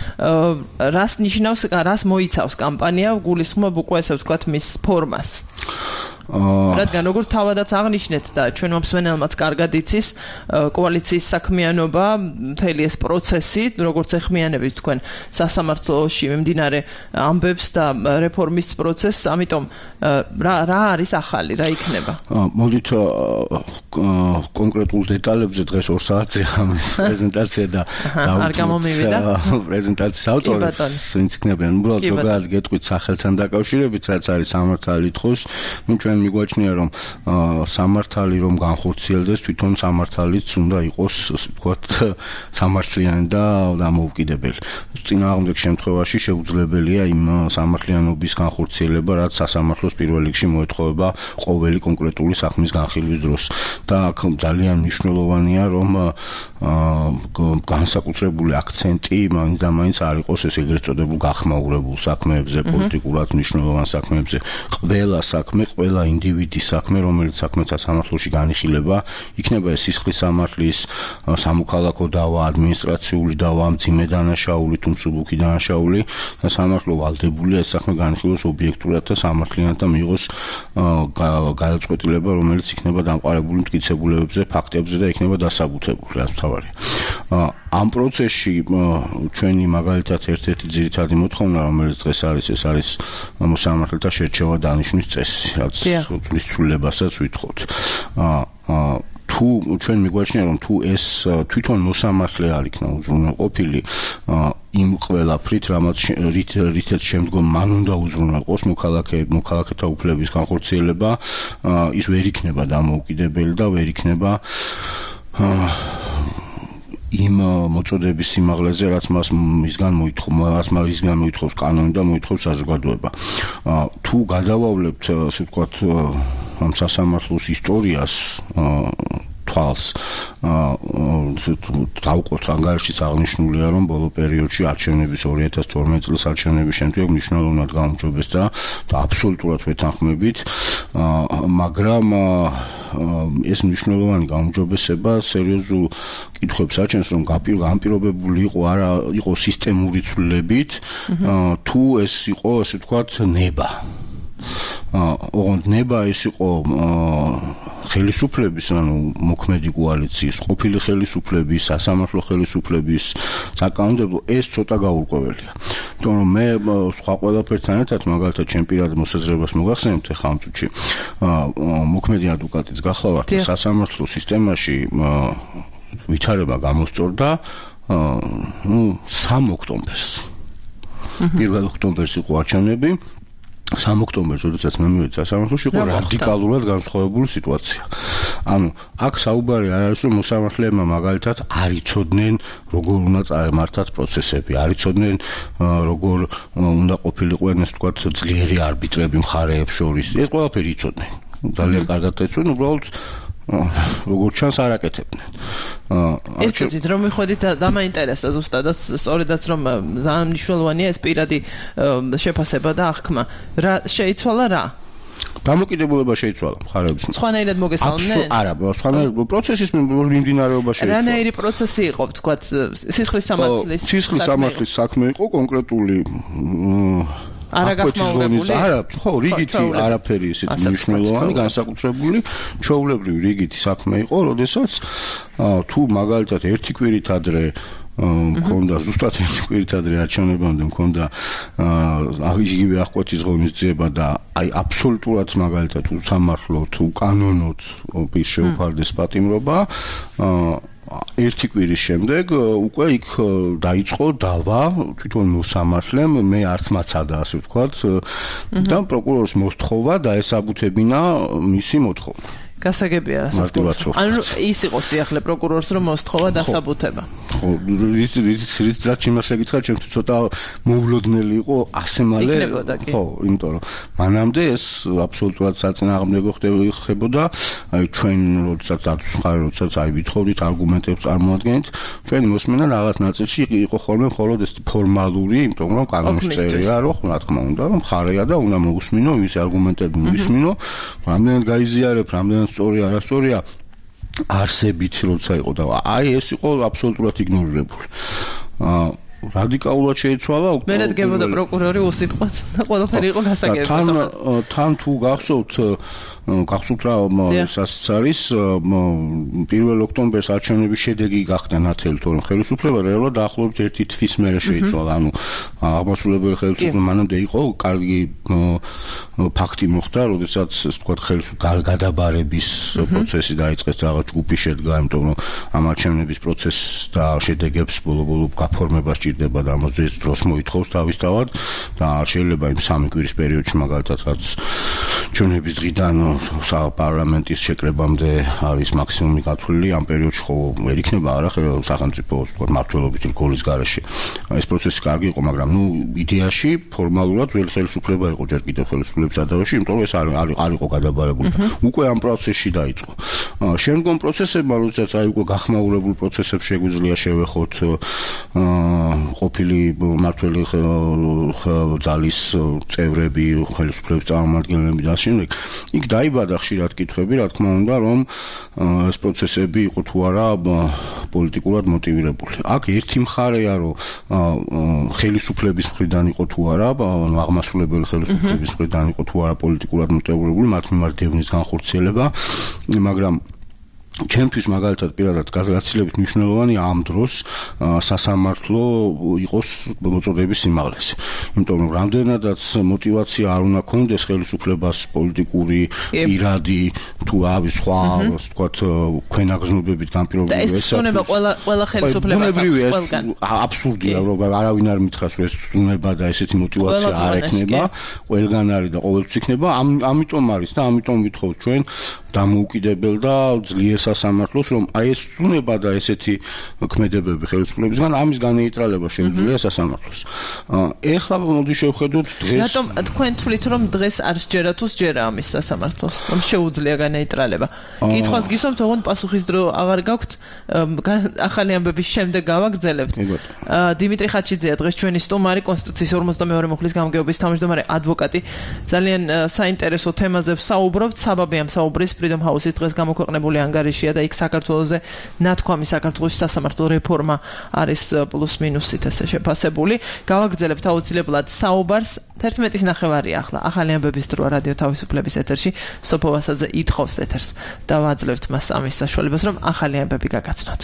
რას ნიშნავს, რას მოიცავს კამპანია, გულისხმობ უკვე ასე ვთქვათ მის ფორმას. რადგან როგორც თავადაც აღნიშნეთ და ჩვენ მომსმენელმაც კარგად იცის, კოალიციის საქმიანობა, მთელი ეს პროცესი, როგორც ეხმიანებით თქვენ სასამართლოში მიმდინარე ამბებს და რეფორმის პროცესს, ამიტომ რა არის ახალი, რა იქნება? მოდით კონკრეტულ დეტალებზე დღეს 2 საათზე ამის პრეზენტაცია და არ გამომივიდა პრეზენტაციის ავტორებს, ვინც იქნებიან, უბრალოდ ზოგადად გეტყვით სახელთან დაკავშირებით, რაც არის სამართალი ითხოვს, ჩვენ მიგვაჩნია, რომ სამართალი რომ განხორციელდეს, თვითონ სამართალიც უნდა იყოს, ასე ვთქვათ, სამართლიანი და დამოუკიდებელი. წინააღმდეგ შემთხვევაში შეუძლებელია იმ სამართლიანობის განხორციელება, რაც სასამართლოს პირველ რიგში მოეთხოვება ყოველი კონკრეტული საქმის განხილვის დროს. და აქ ძალიან მნიშვნელოვანია, რომ განსაკუთრებული აქცენტი მაინც და მაინც არ იყოს ეს ეგრეთ წოდებულ გახმაურებულ საქმეებზე, პოლიტიკურად მნიშვნელოვან საქმეებზე. ყველა საქმე, ყველა ინდივიდის საქმე, რომელიც საქმე სასამართლოში განიხილება, იქნება ეს სისხლის სამართლის, სამოქალაქო დავა, ადმინისტრაციული დავა, მძიმე დანაშაული თუ მსუბუქი დანაშაული და სამართლო ვალდებულია ეს საქმე განიხილოს ობიექტურად და სამართლიანად და მიიღოს გადაწყვეტილება, რომელიც იქნება დამყარებული მტკიცებულებებზე, ფაქტებზე და იქნება დასაბუთებული, რაც მთავარია. ამ პროცესში ჩვენი მაგალითად ერთ-ერთი ძირითადი მოთხოვნა, რომელიც დღეს არის, ეს არის მოსამართლეთა შერჩევა დანიშნვის წესი, რაც თulis ცვლილებასაც ვითხოვთ. თუ ჩვენ მიგვაჩნია, რომ თუ ეს თვითონ მოსამართლე არ იქნა უზრუნველყოფილი იმ ყველაფრით, რითაც შემდგომ მან უნდა უზრუნველყოს მოქალაქეთა უფლების განხორციელება, ის ვერ იქნება დამოუკიდებელი და ვერ იქნება იმ მოწოდების სიმაღლეზე, რაც მისგან მოითხოვს კანონი და მოითხოვს საზოგადოება. თუ გადავავლებთ, ასე ვთქვათ, ამ სასამართლოს ისტორიას, თვალს დავყოთ ანგარიშიც აღნიშნულია რომ ბოლო პერიოდში არჩევნების 2012 წლის არჩევნების შემდეგ მნიშვნელოვნად გაუმჯობესდა და აბსოლუტურად ვეთანხმებით მაგრამ ეს მნიშვნელოვანი გაუმჯობესება სერიოზულ კითხვებს აჩენს რომ განპირობებული იყო სისტემური ცვლილებით თუ ეს იყო ასე ვთქვათ ნება ნება ეს იყო ხელისუფლების ანუ მოქმედი კოალიციის ყოფილი ხელისუფლების სასამართლო ხელისუფლების საკანონმდებლო ეს ცოტა გაურკვეველია იმიტომ რომ მე სხვა ყველაფერთან ერთად მაგალითად ჩემპირად მოსაზრებას მოგახსენებთ ახლა ამ წუთში მოქმედი ადვოკატიც გახლავართ სასამართლო სისტემაში ვითარება გამოსწორდა 3 ოქტომბერს 1 ოქტომბერს იყო არჩევნები 3 ოქტომბერს, როდესაც მე მივედი სასამართლოში, იყო რადიკალურად განსხვავებული სიტუაცია. ანუ აქ საუბარი არ არის, რომ მოსამართლეებმა მაგალითად არ იცოდნენ, როგორ უნდა წარემართათ პროცესები, არ იცოდნენ, როგორ უნდა ყოფილიყვნენ, ასე ვთქვათ, ძლიერი არბიტრები მხარეებს შორის. ეს ყველაფერი იცოდნენ. ძალიან კარგად ეცოდნენ, უბრალოდ როგორც ჩანს არ აკეთებდნენ. ესეც რომ მიხვედით დამაინტერესა ზუსტადაც სწორედაც რომ ძალიან მნიშვნელოვანია ეს პირადი შეფასება და აღქმა. რა შეიცვალა რა? დამოკიდებულება შეიცვალა მხარეებს. სხვანაირად მოგესალმნენ? არა, სხვანაირად პროცესის მიმდინარეობა შეიცვალა. რანაირი პროცესი იყო, ვთქვათ, სისხლის სამართლის საქმე იყო კონკრეტული არაგახმაურებული? არა, ხო, რიგითი არაფერი ისეთი მნიშვნელოვანი, განსაკუთრებული, ჩვეულებრივი რიგითი საქმე იყო, როდესაც თუ მაგალითად ერთი კვირით ადრე მქონდა ზუსტად ერთი კვირით ადრე არჩევნებამდე მქონდა იგივე აღკვეთის ღონისძიება და აი აბსოლუტურად მაგალითად უსამართლოდ, უკანონოდ პირს შეუფარდეს პატიმრობა ერთი კვირის შემდეგ უკვე იქ დაიწყო დავა თვითონ მოსამართლემ მე არც მაცადა ასე ვთქვათ და პროკურორის მოსთხოვა დაესაბუთებინა მისი მოთხოვნა გასაგებია რასაც გქონდა. ანუ ის იყო სიახლე პროკურორს რომ მოსთხოვა დასაბუთება. ხო, რით იმას ეკითხა, ჩემთვის ცოტა მოულოდნელი იყო ასე მალე. ხო, იმიტომ რომ მანამდე ეს აბსოლუტურად საწინააღმდეგო ხდებოდა. აი ჩვენ როდესაც დაწუხარი, როდესაც აი ვითხოვდით არგუმენტებს წარმოადგენთ, ჩვენი მოსმენა რაღაც ნაწილში იყო ხოლმე მხოლოდ ეს ფორმალური, იმიტომ რომ კანონის წერია, რომ რა თქმა უნდა, რომ ხარეა და უნდა მოусმინო ის არგუმენტები მოусმინო, რამდენად გაიზიარებ, რამდენად სწორია, არასწორია არსებით როცა იყო და აი ეს იყო აბსოლუტურად იგნორირებული. რადიკალურად შეიცვალა მე რადგებოდა პროკურორი უსიტყვად და ყველაფერი იყო გასაგები. თან თუ გახსოვთ გახსოვთ რა სასაც არის 1 ოქტომბერს არჩევნების შედეგი გახდა ნათელი, თორემ ხელისუფლება რეალურად დაახლოებით ერთი თვის მერე შეიცვალა. ანუ აღმასრულებელი ხელისუფლება მანამდე იყო კარგი ფაქტი მოხდა, როდესაც ასე ვთქვათ ხელისუფლების გადაბარების პროცესი დაიწყეს რაღაც ჯგუფი შედგა, იმიტომ რომ ამ არჩევნების პროცესს და შედეგებს ბოლო-ბოლო გაფორმება სჭირდება და ამაზე დროს მოითხოვს თავისთავად და არ შეიძლება იმ 3 კვირის პერიოდში მაგალითად რაც ჩვენების დღიდან საპარლამენტის შეკრებამდე არის მაქსიმუმი გათვლილი ამ პერიოდში ხო ვერ იქნება არა სახელმწიფო ვთქვათ მმართველობის რგოლის გარეშე ეს პროცესი კარგი იყო მაგრამ ნუ იდეაში ფორმალურად ძველი ხელისუფლება იყო ჯერ კიდევ ხელისუფლების სადავეში იმიტომ რომ ეს არ იყო გადაბარებული უკვე ამ პროცესში დაიწყო შემდგომ პროცესებმა როდესაც აი უკვე გახმაურებულ პროცესებს შეგვიძლია შევეხოთ ყოფილი მმართველი ძალის წევრები ხელისუფლების წარმომადგენლები და შემდეგ იქ დაიბადა ხშირად კითხვები, რა თქმა უნდა, რომ ეს პროცესები იყო თუ არა პოლიტიკურად მოტივირებული. აქ ერთი მხარეა, რომ ხელისუფლების მხრიდან იყო თუ არა, აღმასრულებელი ხელისუფლების მხრიდან იყო თუ არა პოლიტიკურად მოტივირებული, მათ მიმართ დევნის განხორციელება, მაგრამ ჩემთვის მაგალითად პირადად გაცილებით მნიშვნელოვანია ამ დროს სასამართლო იყოს მოწოდების სიმაღლეზე. იმიტომ რომ რამდენადაც мотивация არ უნდა კონდეს ხელისუფლებას პოლიტიკური პირადი თუ რავი სხვა ვთქვათ ქვენაგზნობებით განპირობებული ეს ცნება ყველა ხელისუფლებას ყველგან აბსურდია რომ არავინ არ მითხრას რომ ეს ცნება და ესეთი мотивация არ ექნება ყველგან არის და ყოველთვის იქნება ამიტომ არის და ამიტომ ვითხოვთ ჩვენ დამოუკიდებელ და ძლიერ სასამართლოს, რომ აი ეს ცნობა და ესეთი ქმედებები ხელისუფლებისგან ამის განეიტრალება შეუძლია სასამართლოს. ეხლა მოდი შევხედოთ დღეს. რატომ თქვენ თვლით, რომ დღეს არ სჯერა თუ სჯერა ამის სასამართლოს, რომ შეუძლია განეიტრალება? კითხვას გისვამთ, ოღონდ პასუხის დრო აღარ გაქვთ, ახალი ამბების შემდეგ გავაგრძელებთ. დიმიტრი ხაჩიძეა დღეს ჩვენი სტუმარი, კონსტიტუციის 52 მუხლის გამგეობის თავმჯდომარე ადვოკატი. ძალიან საინტერესო თემაზე ვსაუბრობთ. საბაბი ამ საუბრის Freedom House-ის დღეს გამოქვეყნებული ანგარიშია და იქ საქართველოზე ნათქვამი საქართველოს სასამართლო რეფორმა არის პლუს-მინუსით ესე შეფასებული. გავაგრძელებთ აუცილებლად საუბარს. 11:09 ახლა ახალი ამბების დროა რადიო თავისუფლების ეთერში. სოფო ვასაძე ითხოვს ეთერს და ვაძლევთ მას ამის საშუალებას, რომ ახალი ამბები გაგაცნოთ.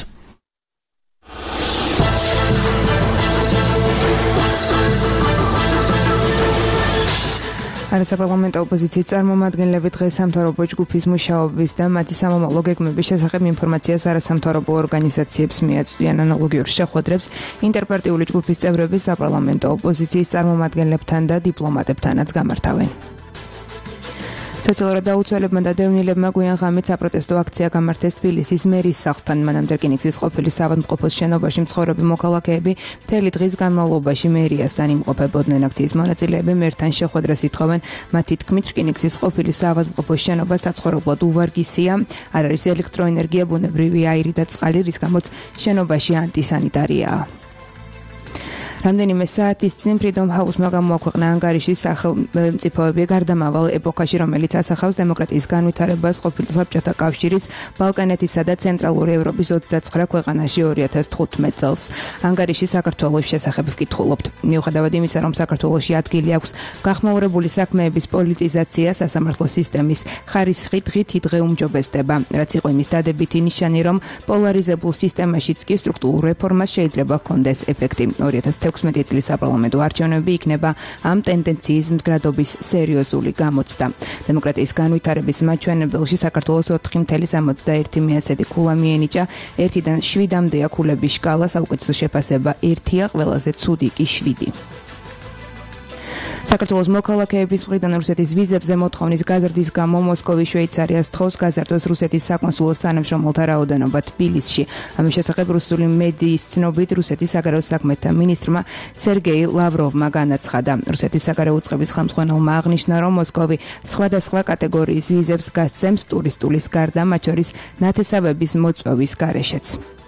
არასაპარლამენტო ოპოზიციის წარმომადგენლები დღეს სამთავრობო ჯგუფის მუშაობის და მათი სამომავლო გეგმების შესახებ ინფორმაციას არასამთავრობო ორგანიზაციებს მიაწვდიან. ანალოგიურ შეხვედრებს ინტერპარტიული ჯგუფის წევრები საპარლამენტო ოპოზიციის წარმომადგენლებთან და დიპლომატებთანაც გამართავენ. სოციალურად დაუცველებმა და დევნილებმა გვიან ღამით საპროტესტო აქცია გამართეს თბილისის მერის სახლთან. მანამდე რკინიგზის ყოფილი საავადმყოფოს შენობაში მცხოვრები მოქალაქეები მთელი დღის განმავლობაში მერიასთან იმყოფებოდნენ. აქციის მონაწილეები მერთან შეხვედრას ითხოვენ. მათი თქმით, რკინიგზის ყოფილი საავადმყოფოს შენობა საცხოვრებლად უვარგისია, არ არის ელექტროენერგია, ბუნებრივი აირი და წყალი, რის გამოც შენობაში ანტისანიტარიაა. რამდენიმე საათის წინ Freedom House-მა გამოაქვეყნა ანგარიში სახელმწიფოები გარდამავალ ეპოქაში, რომელიც ასახავს დემოკრატიის განვითარებას ყოფილი საბჭოთა კავშირის, ბალკანეთისა და ცენტრალური ევროპის 29 ქვეყანაში 2015 წელს. ანგარიში საქართველოს შესახებ ვკითხულობთ. მიუხედავად იმისა, რომ საქართველოში ადგილი აქვს გახმაურებული საქმეების პოლიტიზაცია, სასამართლო სისტემის ხარისხი დღით-დღე უმჯობესდება, რაც იყო იმის დადებითი ნიშანი, რომ პოლარიზებულ სისტემაშიც კი სტრუქტურულ რეფორმას შეიძლება ჰქონდეს ეფექტი. 2016 წლის საპარლამენტო არჩევნები იქნება ამ ტენდენციის მდგრადობის სერიოზული გამოცდა. დემოკრატიის განვითარების მაჩვენებელში საქართველოს 4.61% ქულა მიენიჭა, 1-დან 7-მდეა ქულების შკალა, საუკეთესო შეფასება 1-ია, ყველაზე ცუდი კი 7. საქართველოს მოქალაქეების მხრიდან რუსეთის ვიზებზე მოთხოვნის გაზრდის გამო მოსკოვის შვეიცარიას თხოვს გაზარდოს რუსეთის საკონსულოს თანამშრომელთა რაოდენობა თბილისში. ამის შესახებ რუსული მედიის ცნობით რუსეთის საგარეო საქმეთა მინისტრმა სერგეი ლავროვმა განაცხადა. რუსეთის საგარეო უწყების ხელმძღვანელმა აღნიშნა, რომ მოსკოვი სხვადასხვა კატეგორიის ვიზებს გასცემს ტურისტულის გარდა, მათ შორის ნათესავების მოწვევის გარეშეც.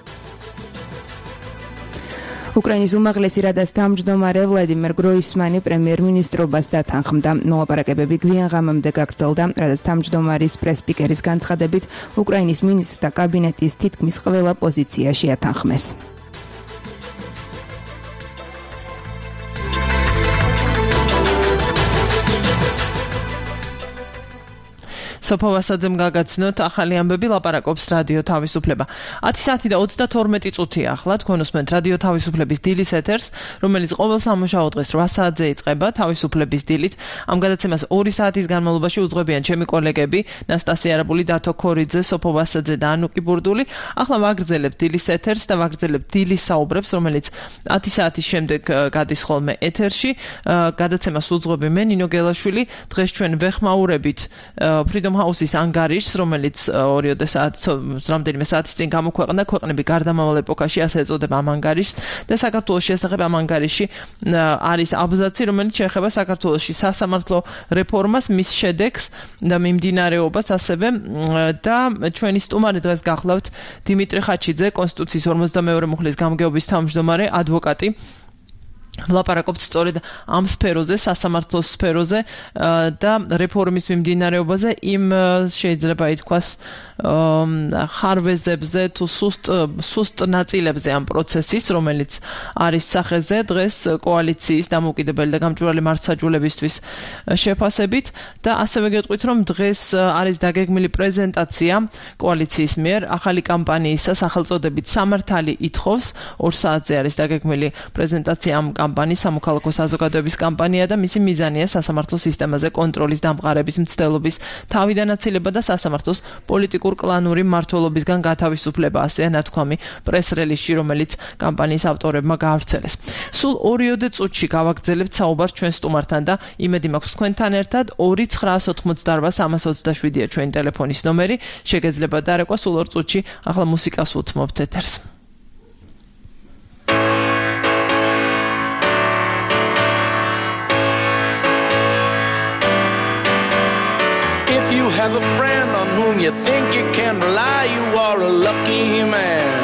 უკრაინის უმაღლესი რადას თავმჯდომარე ვლადიმერ გროისმანი პრემიერ-მინისტრობას დათანხმდა. მოლაპარაკებები გვიან ღამემდე გაგრძელდა. რადას თავმჯდომარის პრეს-სპიკერის განცხადებით, უკრაინის მინისტრთა კაბინეტის თითქმის ყველა პოზიცია შეათანხმეს. სოფო ვასაძემ გაგაცნოთ ახალი ამბები, ლაპარაკობს რადიო თავისუფლება. 10 საათი და 32 წუთია ახლა თქვენ უსმენთ რადიო თავისუფლების დილის ეთერს, რომელიც ყოველ სამუშაო დღეს 8 საათზე იწყება თავისუფლების დილით. ამ გადაცემას 2 საათის განმავლობაში უძღვებიან ჩემი კოლეგები ნასტასია არაბული, დათო ქორიძე, სოფო ვასაძე და ანუკი ბურდული. ახლა ვაგრძელებთ დილის ეთერს და ვაგრძელებთ დილის საუბრებს, რომელიც 10 საათის შემდეგ გადის ხოლმე ეთერში. გადაცემას უძღვები მე ნინო გელაშვილი. დღეს ჩვენ ვეხმაურებით Freedom House-ის ანგარიშს, რომელიც 2 რამდენიმე საათის წინ გამოქვეყნდა, ქვეყნები გარდამავალ ეპოქაში, ასე ეწოდება ამ ანგარიშს და საქართველოს შესახებ ამ ანგარიში არის აბზაცი, რომელიც შეეხება საქართველოში სასამართლო რეფორმას, მის შედეგს და მიმდინარეობას ასევე და ჩვენი სტუმარი დღეს გახლავთ დიმიტრი ხაჩიძე, კონსტიტუციის 52 მუხლის გამგეობის თავმჯდომარე, ადვოკატი. ლაპარაკობთ სწორედ ამ სფეროზე, სასამართლოს სფეროზე და რეფორმის მიმდინარეობაზე, იმ შეიძლება ითქვას ხარვეზებზე თუ სუსტ ნაწილებზე ამ პროცესის, რომელიც არის სახეზე დღეს კოალიციის დამოუკიდებელი და გამჭვირვალე მართლმსაჯულებისთვის შეფასებით და ასევე გეტყვით, რომ დღეს არის დაგეგმილი პრეზენტაცია კოალიციის მიერ ახალი კამპანიისა სახელწოდებით სამართალი ითხოვს, 2 საათზე არის დაგეგმილი პრეზენტაცია ამ კამპანიის სამოქალაქო საზოგადოების კამპანია და მისი მიზანია სასამართლო სისტემაზე კონტროლის დამყარების მცდელობის თავიდანაცილება და სასამართლოს პოლიტიკურ კლანური მმართველობისგან გათავისუფლება, ასეა ნათქვამი პრეს-რელიზში, რომელიც კამპანიის ავტორებმა გაავრცელეს. სულ 2 წუთში გავაგრძელებთ საუბარს ჩვენ სტუმართან და იმედი მაქვს თქვენთან ერთად 2988327-ია ჩვენი ტელეფონის ნომერი. შეგეძლება დარეკვა სულ 2 წუთში. ახლა მუსიკას უთმობთ ეთერს. If you have a friend on whom you think you can rely, you are a lucky man.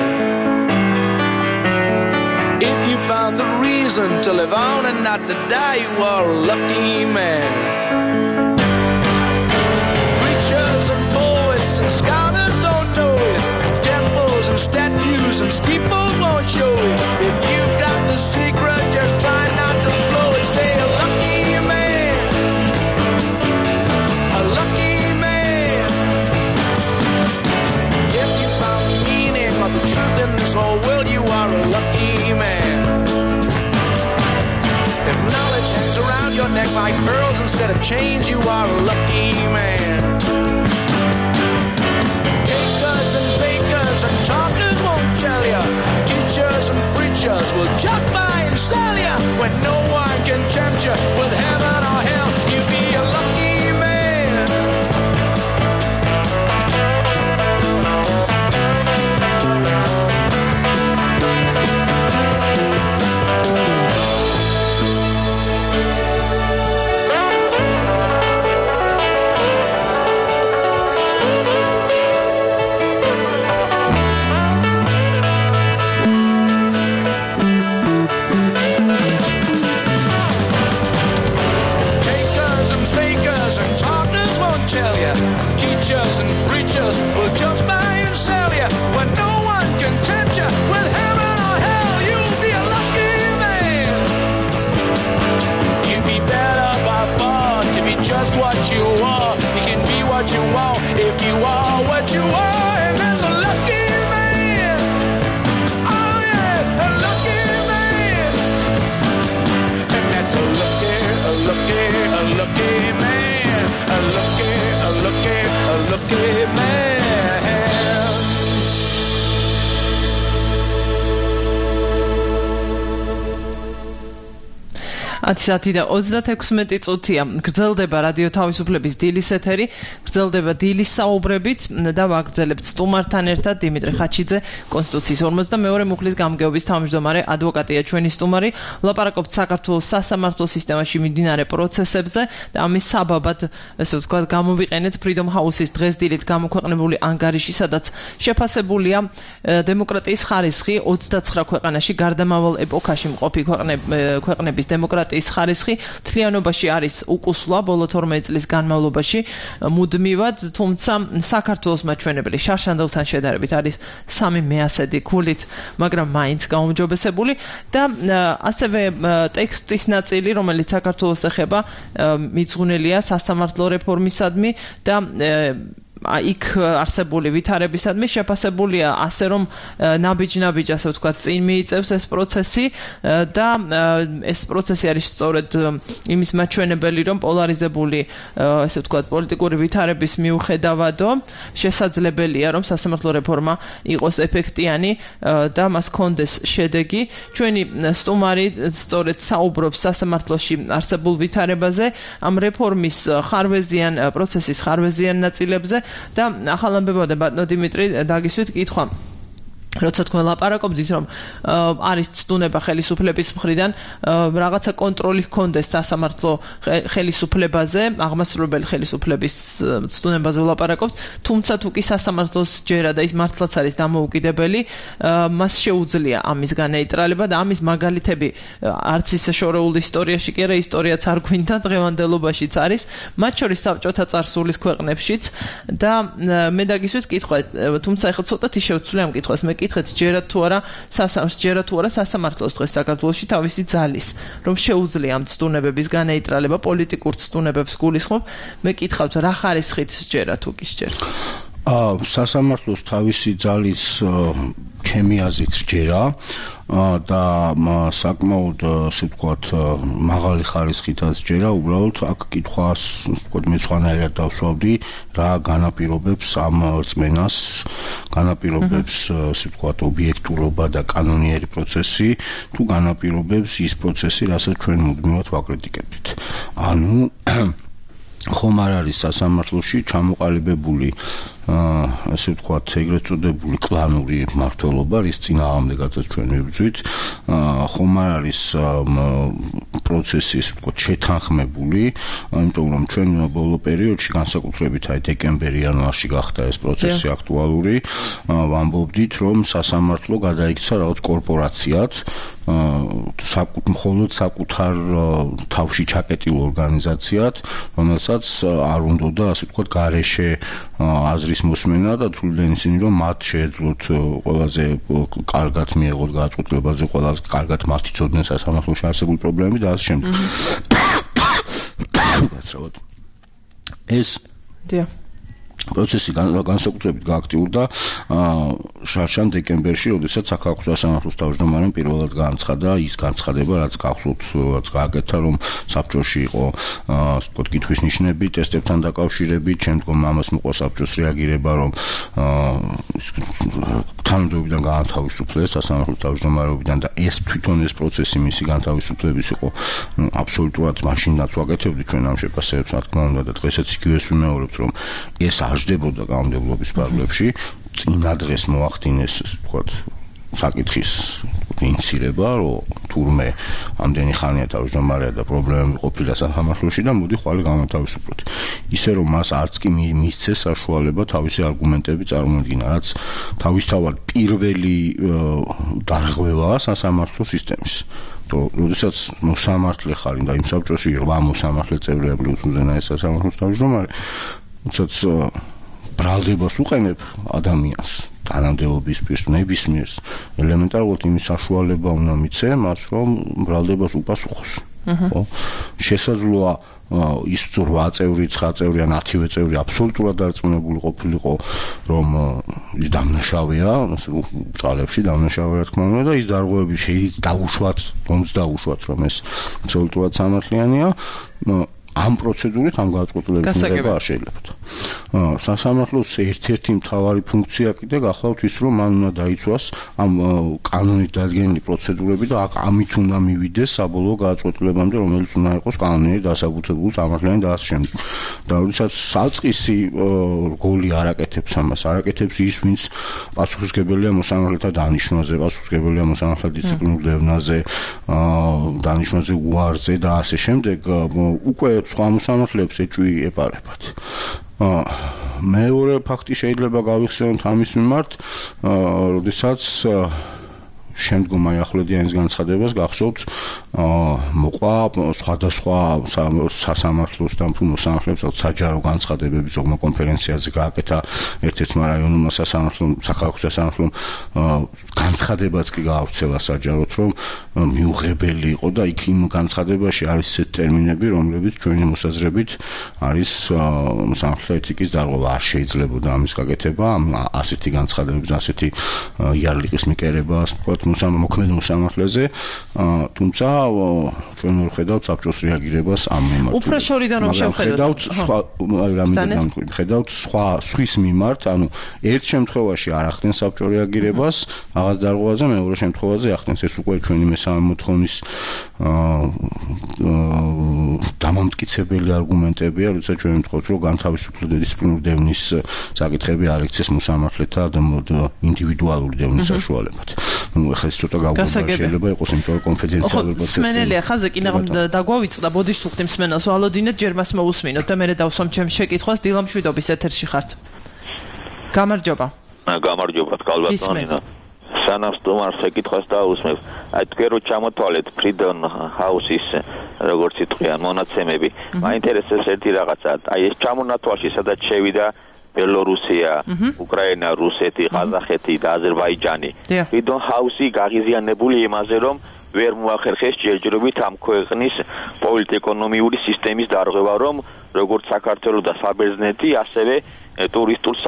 If you found the reason to live on and not to die, you are a lucky man. Preachers and poets and scholars don't know it. Temples and statues and steeples won't show it. If you've got the secret, just try not to blow it. Stay a lucky man. A lucky man. If you found the meaning of the truth in this whole world, you are a lucky man. If knowledge hangs around your neck like pearls instead of chains, you are a lucky man. Takers and fakers and talkers won't tell you. Teachers and preachers will just buy and sell you. When no one can tempt you with heaven or hell, you be a lucky man. Tell you, teachers and preachers will just buy and sell you. When no one can tempt you with heaven or hell, you'll be a lucky man. You'd be better by far to be just what you are. You can be what you want if you are what you are, and that's a lucky man. Oh yeah, a lucky man. And that's a lucky man. A lucky man. Ათი და 36 წუთია გრძელდება რადიო თავისუფლების დილის ეთერი, გრძელდება დილის საუბრებით და ვაგრძელებთ სტუმართან ერთად დიმიტრი ხაჩიძე, კონსტიტუციის 42 მუხლის გამგეობის თავმჯდომარე ადვოკატია ჩვენი სტუმარი. ვლაპარაკობთ საქართველოს სასამართლო სისტემაში მიმდინარე პროცესებზე და ამის საბაბად, ესე ვთქვათ, გამოვიყენეთ Freedom House-ის დღეს დილით გამოქვეყნებული ანგარიში, სადაც შეფასებულია დემოკრატიის ხარისხი 29 ქვეყანაში გარდამავალ ეპოქაში მყოფი ქვეყნების დემოკრატიის ხარისხი თლიანობაში არის უკუსვლა ბოლო 12 წლის განმავლობაში მუდმივად, თუმცა საქართველოს მაჩვენებელი შარშანდელთან შედარებით არის 3/100 ქულით, მაგრამ მაინც გაუმჯობესებული და ასევე ტექსტის ნაწილი, რომელიც საქართველოს ეხება, მიძღვნილია სასამართლო რეფორმისადმი და იქ არსებული ვითარებისადმი შეფასებულია ასე რომ ნაბიჯ-ნაბიჯ ასე ვთქვათ წინ მიიწევს ეს პროცესი და ეს პროცესი არის სწორედ იმის მაჩვენებელი რომ პოლარიზებული ასე ვთქვათ პოლიტიკური ვითარების მიუხედავადო შესაძლებელია რომ სასამართლო რეფორმა იყოს ეფექტიანი და მას კონდეს შედეგი. ჩვენი სტუმარი სწორედ საუბრობს სასამართლოში არსებულ ვითარებაზე, ამ რეფორმის ხარვეზიან პროცესის ხარვეზიან ნაწილებზე და ახალ ამბებოდა ბატონო დიმიტრი დაგისვით კითხვა. როცა თქვენ ლაპარაკობდით რომ არის ცდუნება ხელისუფლების მხრიდან რაღაცა კონტროლი ჰქონდეს სასამართლო ხელისუფლებაზე, აღმასრულებელი ხელისუფლების ცდუნებაზე ვლაპარაკობთ, თუმცა თუ კი სასამართლოს ჯერა და ის მართლაც არის დამოუკიდებელი, მას შეუძლია ამის განეიტრალება და ამის მაგალითები არც ისე შორეულ ისტორიაში კი არა, ისტორიაც არ გვინდა, დღევანდელობაშიც არის, მათ შორის საბჭოთა წარსულის ქვეყნებშიც და მე დაგისვით კითხვა, თუმცა ახლა ცოტათი შევცვლი ამ კითხვას, მე კითხეთ ჯერა თუ არა სასამართლოს დღეს საქართველოში თავისი ძალის რომ შეუძლია ამ ცდუნებების განეიტრალება პოლიტიკურ ცდუნებებს გულისხმობ. მე კითხავთ რა ხარისხით ჯერა თუ კი ჯერა სასამართლოს თავისი ძალის ჩემი აზრით ჯერა და საკმაოდ ასე ვთქვათ მაღალი ხარისხითაც ჯერა უბრალოდ აქ კითხვას ვთქვათ მეცვანაერად დავსვავდი რა განაპირობებს ამ რწმენას განაპირობებს ასე ვთქვათ ობიექტურობა და კანონიერი პროცესი თუ განაპირობებს ის პროცესი რასაც ჩვენ მუდმივად ვაკრიტიკებთ ანუ ხომ არ არის სასამართლოში ჩამოყალიბებული ასე ვთქვათ ეგრეთ წოდებული კლანური მმართველობა რის წინააღმდეგაც ჩვენ ვიბრძვით ხომ არ არის პროცესი ასე ვთქვათ შეთანხმებული იმიტომ რომ ჩვენ ბოლო პერიოდში განსაკუთრებით აი დეკემბერ-იანვარში გახდა ეს პროცესი აქტუალური ვამბობდით რომ სასამართლო გადაიქცა რაღაც კორპორაციად მხოლოდ საკუთარ თავში ჩაკეტილ ორგანიზაციად რომელსაც არ უნდოდა ასე ვთქვათ გარეშე აზრის მოსმენა და თuliდნენ ისინი რომ მათ შეეძლოთ ყველაზე კარგად მიეღოთ გადაწყვეტილებაზე ყველაზე კარგად მათ იცოდნენ სასამართლოში არსებული პრობლემები და ასე შემდეგ. ეს პროცესი განსაკუთრებით გააქტიურდა შარშან დეკემბერში, როდესაც საქართველოს სასამართლოს თავმჯდომარემ პირველად განაცხადა ის განცხადება, რაც გახსოვთ, რაც გააკეთა, რომ საბჭოში იყო ასე ვთქვათ კითხვის ნიშნები ტესტებთან დაკავშირებით, შემდგომ ამას მოყვა საბჭოს რეაგირება, რომ თანამდებობიდან გაანთავისუფლეს სასამართლოს თავმჯდომარეობიდან და ეს თვითონ ეს პროცესი მისი განთავისუფლების იყო აბსოლუტურად მაშინაც ვაკეთებდი ჩვენ ამ შეფასებებს, რა თქმა უნდა და დღესაც იგივეს ვიმეორებთ, რომ ეს არ ჯდებოდა კანონმდებლობის ფარგლებში, წინა დღეს მოახდინეს, ვთქვათ, საკითხის ინიცირება, რომ თურმე ამდენი ხანია თავმჯდომარეა და პრობლემები ყოფილა სასამართლოში და მოდი ხვალე განათავისუფლოთ. ისე რომ მას არც კი მისცეს საშუალება თავისი არგუმენტები წარმოედგინა, რაც თავისთავად პირველი დარღვევაა სასამართლო სისტემის. როდესაც მოსამართლე ხარ და იმ საბჭოში 8 მოსამართლე წევრია პლუს უზენაეს სასამართლოს თავმჯდომარე თუმცა ბრალდებას უყენებ ადამიანს თანამდებობის პირს ნებისმიერს ელემენტარულად იმის საშუალება უნდა მიცე მას რომ ბრალდებას უპასუხოს ხო შესაძლოა ის 8 წევრი 9 წევრი ან 10 წევრი აბსოლუტურად დარწმუნებული ყოფილიყო რომ ის დამნაშავეა ბრალებში დამნაშავეა თქმა უნდა და ის დარღვევები შეიძლება დაუშვათ მომსდაუშვათ რომ ეს აბსოლუტურად სამართლიანია ამ პროცედურით ამ გადაწყვეტილების მიღება არ შეიძლება. სასამართლოს ერთ-ერთი მთავარი ფუნქცია კიდე გახლავთ ის, რომ მან უნდა დაიცვას ამ კანონით დადგენილი პროცედურები და ამით უნდა მივიდეს საბოლოო გადაწყვეტილებამდე, რომელიც უნდა იყოს კანონიერი, დასაბუთებული, სამართლიანი და ასე შემდეგ. და როდესაც საწყისი რგოლი არ აკეთებს ამას, არ აკეთებს ის, ვინც პასუხისმგებელია მოსამართლეთა დანიშვნაზე, პასუხისმგებელია მოსამართლეთა დისციპლინურ დევნაზე, დანიშვნაზე უარზე და ასე შემდეგ, უკვე სხვა მოსამართლეებს ეჭვი ეპარებათ. მეორე ფაქტი შეიძლება გავიხსენოთ ამის მიმართ, როდესაც შემდგომ აი ახლედიანის განცხადებას გახსოვთ მოყვა სხვადასხვა სასამართლოს და მოსამართლეებს საჯარო განცხადებები ზოგმა კონფერენციაზე გააკეთა ერთ-ერთმა რაიონულმა სასამართლომ სახალხო სასამართლომ განცხადებაც კი გაავრცელა საჯაროდ რომ მიუღებელი იყო და იქ იმ განცხადებაში არის ესეთ ტერმინები რომლებიც ჩვენი მოსაზრებით არის მოსამართლეთა ეთიკის დარღვევა არ შეიძლებოდა ამის გაკეთება ასეთი განცხადებების ასეთი იარლიყის მიკერება ასე ვთქვათ მოქმედ მოსამართლეზე თუმცა ჩვენ ვხედავთ საბჭოს რეაგირებას ამ მიმართ. უფრო შორიდან რომ შევხედოთ სხვა ხედავთ სხვის მიმართ, ანუ ერთ შემთხვევაში არ ახდენს საბჭო რეაგირებას რაღაც დარღვევაზე, მეორე შემთხვევაში ახდენს. ეს უკვე ჩვენი მესამე მოთხოვნის დამამტკიცებელი არგუმენტებია, როცა ჩვენ ვთქვით, რომ განთავისუფლება დისციპლინური დევნის საკითხები არ ექცეს მოსამართლეთა და ინდივიდუალური დევნის საშუალებად. ეხლა ეს ცოტა გაუგებარი შეიძლება იყოს, იმიტომ რომ კონფიდენციალურობა სმენელია ხაზზე კი დაგვავიწყდა ბოდიშს უხდით მსმენელს ვალოდინეთ ჯერ მას მოусმინოთ და მე დავსვამ ჩემს შეკითხვას დილამშვიდობის ეთერში ხართ. გამარჯობა. გამარჯობა თქალბატონინა. სანამ სტუმარს შეკითხვას დაусმებ, აი თქვენ რო ჩამოთვალეთ Freedom House-ის როგორც იტყვიან მონაცემები, მაინტერესებს ერთი რაღაცა, აი ეს ჩამონათვალში სადაც შევიდა ბელორუსია, უკრაინა, რუსეთი, ყაზახეთი და აზერბაიჯანი. Freedom House-ი გაღიზიანებული იმაზე, რომ ვერ მოახერხეს ჯერჯერობით ამ ქვეყნის პოლიტიკონომიური სისტემის დარღვევა, რომ როგორც საქართველოს და საბერძნეთი, ასევე ტურისტულ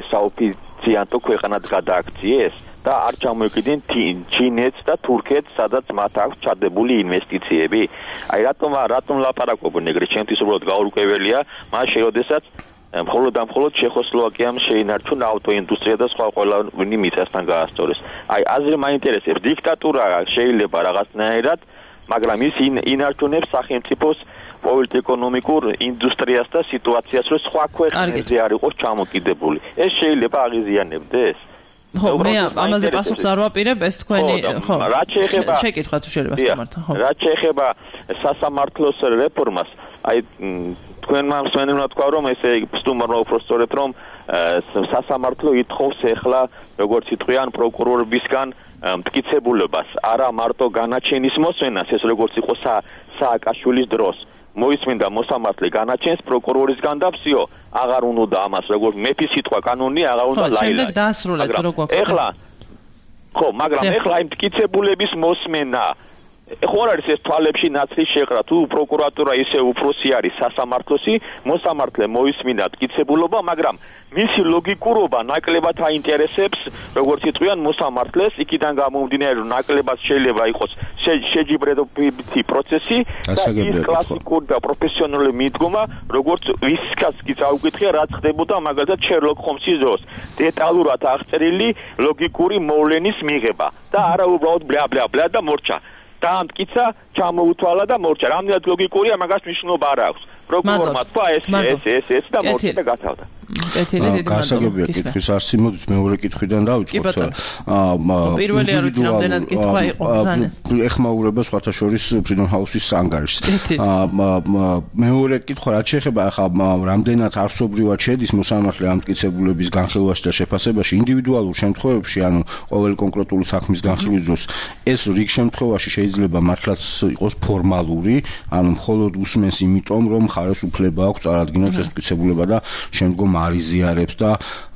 საოფიციანტო ქვეყანად გადააქციეს და არ ჩამოეკიდნენ ჩინეთს და თურქეთს, სადაც მათ აქვს ჩადებული ინვესტიციები. აი რატომ ლაპარაკობენ ეგრე? ჩემთვის უბრალოდ გაურკვეველია, მაშინ როდესაც მხოლოდ ჩეხოსლოვაკიამ შეინარჩუნა ავტოინდუსტრია და სხვა ყველანი მიწასთან გაასწორეს. აი აზრი მაინტერესებს, დიქტატურა შეიძლება რაღაცნაირად, მაგრამ ის ინარჩუნებს სახელმწიფოს პოლიტიკურ ინდუსტრიას და სიტუაციას, რომ სხვა ქვეყნებზე არ იყოს ჩამოკიდებული. ეს შეიძლება აღიზიანებდეს? ხო, მე ამაზე პასუხს არ ვაპირებ, ეს თქვენი ხო. რა შეეხება შეკითხვა თუ შეიძლება სტუმართან, ხო. რა შეეხება სასამართლოს რეფორმას, აი თქვენმა მსმენელმა თქვა, რომ ესე სტუმარმა უბრალოდ რომ სასამართლო ითხოვს ახლა როგორც იტყვიან პროკურორებისგან მტკიცებულებას, არა მარტო განაჩენის მოსვენას, ეს როგორც იყო სააკაშვილის დროს. მოისმინდა მოსამართლე განაჩენს პროკურორისგან და всё, აღარ უნდა ამას როგორც მეფის სიტყვა კანონი აღარ უნდა ლაილა. შემდეგ დაასრულეთ რო გვაქვს. ეხლა ხო, მაგრამ ეხლა იმ მტკიცებულების მოსმენა ხო არ არის ეს თვალებში ნაცრის შეყრა, თუ პროკურატურა ისე უფროსი არის სასამართლოსი, მოსამართლე მოისმინდა მტკიცებულობა, მაგრამ მისი ლოგიკურობა ნაკლებად აინტერესებს, როგორც იტყვიან მოსამართლეს, იქიდან გამომდინარე, რომ ნაკლებად შეიძლება იყოს შეჯიბრებითი პროცესი და ის კლასიკური და პროფესიონალური მიდგომა, როგორც ვისკაც კი წაუკითხია, რაც ხდებოდა მაგალითად შერლოკ ჰომსის დროს, დეტალურად აღწერილი ლოგიკური მოვლენის მიღება და არა უბრალოდ ბლა და მორჩა. დაამტკიცა, ჩამოუთვალა და მორჩა. რამდენად ლოგიკურია, მაგას მნიშვნელობა არ აქვს. პროკურორმა თქვა ეს და მორჩა და გათავდა. გასაგებია კითხვის არსი, მოდით მეორე კითხვიდან დავიწყოთ. პირველი არ ვიცი რამდენად კითხვა იყო ბრძანა. ეხმაურება სხვათა შორის Freedom House-ის ანგარიშს. მეორე კითხვა რაც შეეხება ახლა რამდენად არსობრივად შედის მოსამართლე ამტკიცებულების განხილვაში და შეფასებაში ინდივიდუალურ შემთხვევებში, ანუ ყოველი კონკრეტული საქმის განხილვის დროს ეს რიგ შემთხვევაში შეიძლება მართლაც იყოს ფორმალური, ანუ მხოლოდ უსმენს იმიტომ, რომ მხარეს უფლება აქვს წარადგინოს ეს მტკიცებულება და შემდგომ არიზიარებს და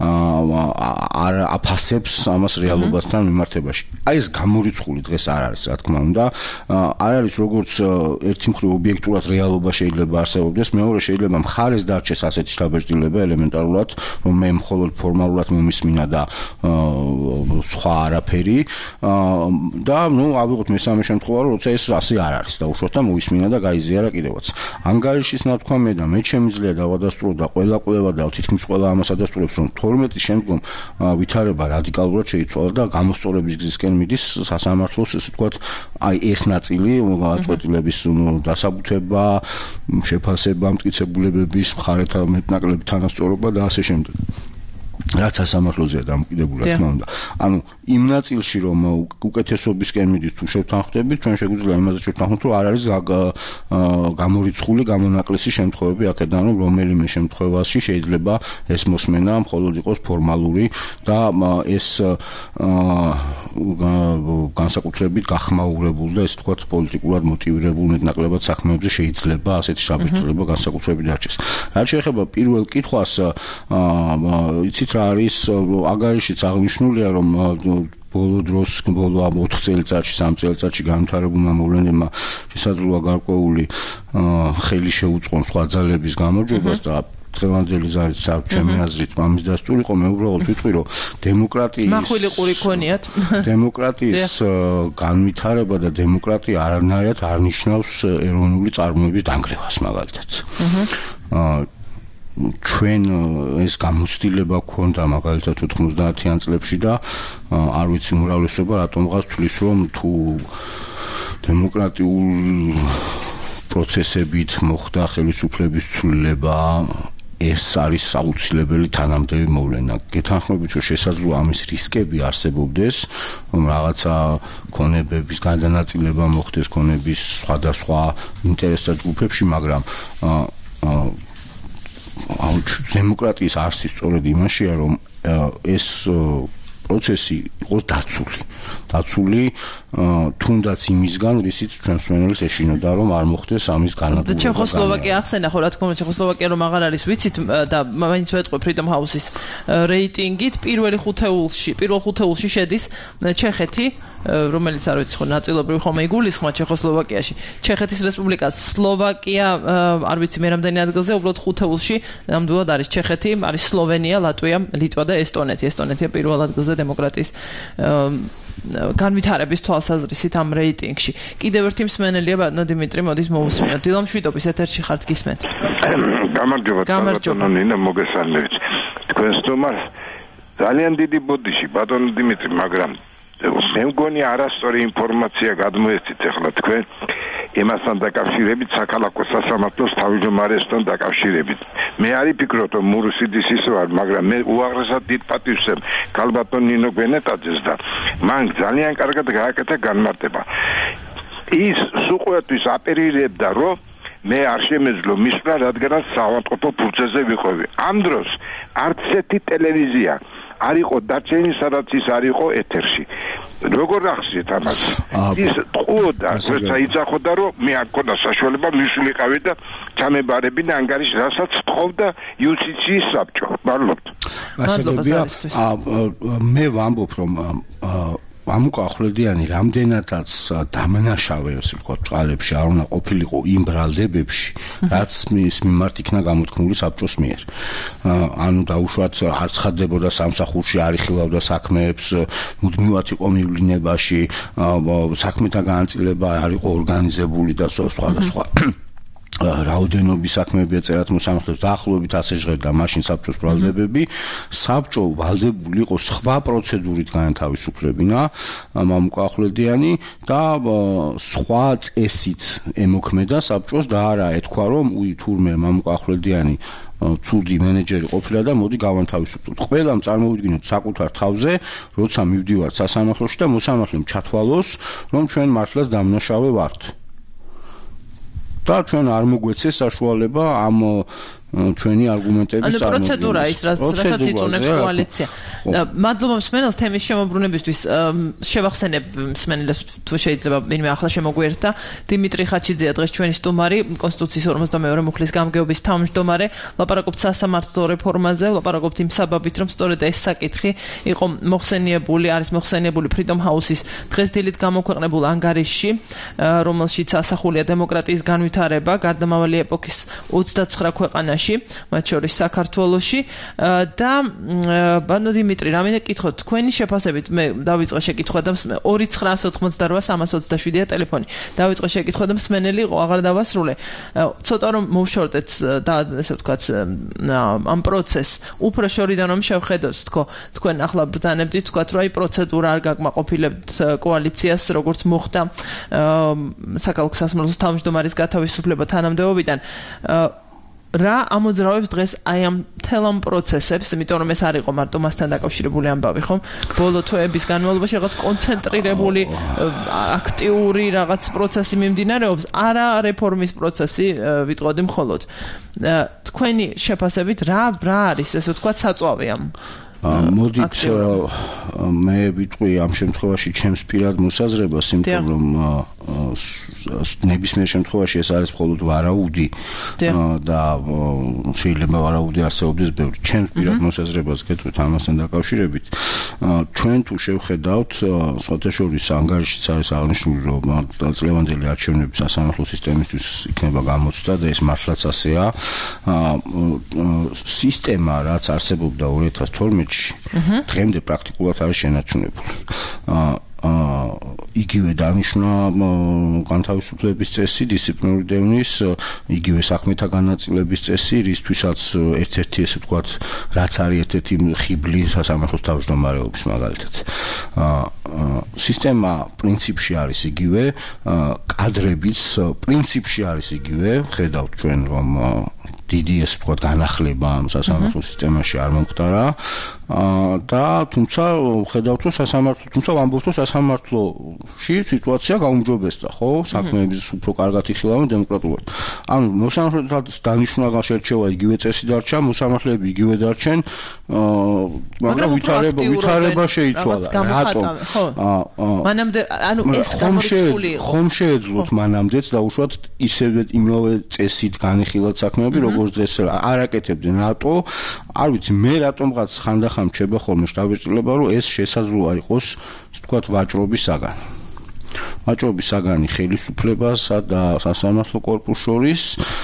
არ აფასებს ამას რეალობასთან მიმართებაში. აი ეს გამორიცხული დღეს არ არის, რა თქმა უნდა. არ არის როგორც ერთი მხრივ ობიექტურად რეალობა შეიძლება არსებობდეს, მეორე შეიძლება მხარეს დარჩეს ასეთი შთაბეჭდილება ელემენტარულად, რომ მე მხოლოდ ფორმალურად მომისმინა და სხვა არაფერი და ავიღოთ მესამე შემთხვევა, რომ როცა ეს ასე არ არის და უშუალოდ მოისმინა და გაიზიარა კიდევაც. ანგარიშის ნათქვამი და მე შემიძლია დავადასტურო და ყველა კვლევა და თითქმის ყველა ამას ადასტურებს, რომ 12-ის შემდგომ ვითარება რადიკალურად შეიცვალა და გამოსწორების გზისკენ მიდის სასამართლოს, ესე ვთქვათ, აი ეს ნაწილი გაწყვეტილების დასაბუთება, შეფასება, მტკიცებულებების მხარეთა მეტნაკლები თანასწორობა და ასე შემდეგ. რაც სასამართლოზეა დამოკიდებული, რა თქმა უნდა. ანუ იმ ნაწილში რომ უკეთესობისკენ მიდის თუ შევთანხმდებით, ჩვენ შეგვიძლია იმაზე შევთანხმდეთ, რომ არ არის გამორიცხული, გამონაკლისი შემთხვევები აქედან, რომ რომელიმე შემთხვევაში შეიძლება ეს მოსმენა მხოლოდ იყოს ფორმალური და ეს განსაკუთრებით გახმაურებულ და ესე ვთქვათ პოლიტიკურად მოტივირებულ მეტნაკლებად საქმეებზე შეიძლება ასეთი შთაბეჭდილება განსაკუთრებით დარჩეს. რაც შეეხება პირველ კითხვას, იცით რა არის ანგარიშიც აღნიშნულია, რომ ბოლო 4 წელიწადში, 3 წელიწადში განვითარებულმა მოვლენებმა შესაძლოა გარკვეული ხელი შეუწყონ სხვა ძალების გამარჯვებას და დღევანდელი ზარით ჩემი აზრით ამის დასტური იყო, მე უბრალოდ ვიტყვი, რომ დემოკრატიის მახვილი ყური ქონიათ. დემოკრატიის განვითარება და დემოკრატია არანაირად არ ნიშნავს ეროვნული წარმოების დანგრევას მაგალითად. ჩვენ ეს გამოცდილება გქონდა მაგალითად 90-იან წლებში და არ ვიცი უმრავლესობა რატომღაც თვლის, რომ თუ დემოკრატიულ პროცესებით მოხდა ხელისუფლების ცვლილება, ეს არის აუცილებელი თანამდები მოვლენა. გეთანხმებით, რომ შესაძლოა ამის რისკები არსებობდეს, რომ რაღაცა ქონებების გადანაწილება მოხდეს ქონების სხვადასხვა ინტერესთა ჯგუფებში, მაგრამ დემოკრატიის არსი სწორედ იმაშია, რომ ეს პროცესი იყოს დაცული თუნდაც იმისგან, რისიც ჩვენს მენელს ეშინოდა, რომ არ მოხდეს ამის განადგურება. ჩეხოსლოვაკია ახსენა, ხო რა თქმა უნდა, ჩეხოსლოვაკია რომ აღარ არის ვიცით და მაინც ვეტყვი Freedom House-ის რეიტინგით პირველ ხუთეულში შედის ჩეხეთი, რომელიც არ ვიცი ხო ნაწილობრივ ხომ იგულისხმება ჩეხოსლოვაკიაში. ჩეხეთის რესპუბლიკა, სლოვაკია, არ ვიცი მე რამდენი ადგილზე, უბრალოდ ხუთეულში ნამდვილად არის ჩეხეთი, არის სლოვენია, ლატვია, ლიტვა და ესტონეთი. ესტონეთია პირველ ადგილზე დემოკრატიის განვითარების თვალსაზრისით ამ რეიტინგში. კიდევ ერთი მსმენელია ბატონო დიმიტრი, მოდით მოусმინოთ. დილამშვიდობის ეთერში ხართ გისმენთ. გამარჯობა ნინა, მოგესალმებით. თქვენ სტუმარს ძალიან დიდი ბოდიში ბატონო დიმიტრი, მაგრამ მე მგონი არასწორი ინფორმაცია გადმოეცით ახლა თქვენ იმასთან დაკავშირებით, საქალაქო სასამართლოს თავმჯდომარესთან დაკავშირებით. მე არ ვფიქრობ, რომ მურუსიდის ის ვარ, მაგრამ მე უაღრესად დიდ პატივს ქალბატონ ნინო გვენეტაძეს და მან ძალიან კარგად გააკეთა განმარტება. ის სუყვეტვის აპერირებდა, რომ მე არ შემეძლო მისვლა, რადგანაც საავადმყოფო ფურცლზე ვიყვები. ამ დროს არც ერთი ტელევიზია არ იყო დარჩენი, სადაც ის არ იყო ეთერში. როგორ ახსნით ამას? ის ყოდა, როცა იძახოდა, რომ მე არ მქონდა საშუალება მისულიყავი და ჩამებარებინა ანგარიში, რასაც თხოვდა იუსტიციის საბჭო. მადლობთ. მე ვამბობ, რომ ამუკახვლედიანი რამდენადაც დამნაშავე, ასე ვთქვათ, წყალებში არ უნდა ყოფილიყო იმ ბრალდებებში, რაც მის მიმართ იქნა გამოთქმული საბჭოს მიერ. ანუ დაუშვათ არ ცხადდებოდა სამსახურში, არ იხილავდა საქმეებს, მუდმივად იყო მივლინებაში, საქმეთა განაწილება არ იყო ორგანიზებული და სხვა. რაოდენობის საქმეები ეწერათ მოსამართლეებს დაახლოებით ასე ჟღერდა მაშინ საბჭოს ბრალდებები. საბჭო ვალდებული იყო სხვა პროცედურით განათავისუფლებინა მამუკახვლედიანი და სხვა წესით ემოქმედა საბჭოს და არა ეთქვა რომ თურმე მამუკახვლედიანი ცუდი მენეჯერი ყოფილა და მოდი გავანთავისუფლოთ. ყველამ წარმოვიდგინოთ საკუთარ თავზე, როცა მივდივართ სასამართლოში და მოსამართლემ ჩათვალოს, რომ ჩვენ მართლაც დამნაშავე ვართ. და ჩვენ არ მოგვეცეს საშუალება ამ ჩვენი არგუმენტების წარმოდგენა. ანუ პროცედურა ის, რასაც იწუნებს კოალიცია. მადლობა მსმენელს თემის შემოbrunებისთვის. შევახსენებ მსმენელებს თუ შეიძლება ვინმე ახლა შემოგვიერთდა. დიმიტრი ხაჩიძეა დღეს ჩვენი სტუმარი, კონსტიტუციის 52 მუხლის გამგეობის თავმჯდომარე. ლაპარაკობთ სასამართლო რეფორმაზე, ლაპარაკობთ იმ საბაბით, რომ სწორედ ეს საკითხი იყო არის მოხსენიებული Freedom House-ის დღეს დილით გამოქვეყნებულ ანგარიშში, რომელშიც ასახულია დემოკრატიის განვითარება გარდამავალი ეპოქის 29 ქვეყანაში, მათ შორის საქართველოში და ბანო დიმიტრი, რამე კითხოთ თქვენი შეფასებით, მე დავიწყე შეკითხვა და 2988327-ია ტელეფონი. დავიწყე შეკითხვა და მსმენელი იყო, აღარ დავასრულე. ცოტა რომ მოვშორტეთ და ესე ვთქვათ ამ პროცესს, უფრო შორიდან რომ შევხედოთ, თქვენ ახლა ბრძანებდით, ვთქვათ, რომ აი პროცედურა არ გაკმაყოფილებთ კოალიციას, როგორც მოხდა საქალაქო სასამართლოს თავმჯდომარის გათავისუფლება თანამდებობიდან. რა ამოძრავებს დღეს აი ამ თელამ პროცესებს, იმიტომ რომ ეს არ იყო მარტო მასთან დაკავშირებული ამბავი, ხომ? ბოლო თვეების განმავლობაში რაღაც კონცენტრირებული აქტიური რაღაც პროცესი მიმდინარეობს, არა რეფორმის პროცესი ვიტყოდი მხოლოდ. თქვენი შეფასებით რა არის, ესე ვთქვათ, საწვავი ამ მოდით მე ვიტყვი ამ შემთხვევაში ჩემს პირად მოსაზრებას, იმიტომ რომ ნებისმიერ შემთხვევაში ეს არის მხოლოდ ვარაუდი და შეიძლება ვარაუდი არსებობდეს ბევრი. ჩემს პირად მოსაზრებას გეტყვით ამასთან დაკავშირებით. ჩვენ თუ შევხედავთ, სხვათა შორის ანგარიშიც არის აღნიშნული, რომ წლევანდელი არჩევნების სასამართლო სისტემისთვის იქნება გამოცდა და ეს მართლაც ასეა. სისტემა, რაც არსებობდა 2012-ში, დღემდე პრაქტიკულად არის შენარჩუნებული. იგივე დანიშნა განთავისუფლების წესი, დისციპლინური დევნის, იგივე საქმეთა განაწილების წესი, რისთვისაც ერთ-ერთი ესე ვთქვათ, რაც არის ერთ-ერთი ხიბლი სასამართლოს თავმჯდომარეობის მაგალითად. სისტემა პრინციპში არის იგივე, კადრებიც პრინციპში არის იგივე, ხედავთ ჩვენ რომ დიდი ესე ვთქვათ განახლება ამ სასამართლო სისტემაში არ მომხდარა და თუმცა ხედავთ რომ სასამართლო თუმცა ვამბობთ რომ სასამართლოში სიტუაცია გაუმჯობესდა ხო საქმეების უფრო კარგად იხილავენ დემოკრატულად ანუ მოსამართლეთა დანიშნულება შერჩევა იგივე წესი დარჩა მოსამართლეები იგივე დარჩენ მაგრამ ვითარება შეიცვალა რატომ მანამდე ანუ ეს გამორიცხული იყო ხომ შეეძლოთ მანამდეც დაუშვათ ისევე იმავე წესით განიხილოთ საქმეები როგორც დღეს არაკეთებდნენ რატო არ ვიცი მე რატომღაც ხანდახან რჩება ხოლმე შტაბ-ბიჭდილება რომ ეს შესაძლოა იყოს თქვათ ვაჭრობის საგანი ვაჭრობის საგანი ხელისუფლებასა და სასამართლო კორპუსს შორის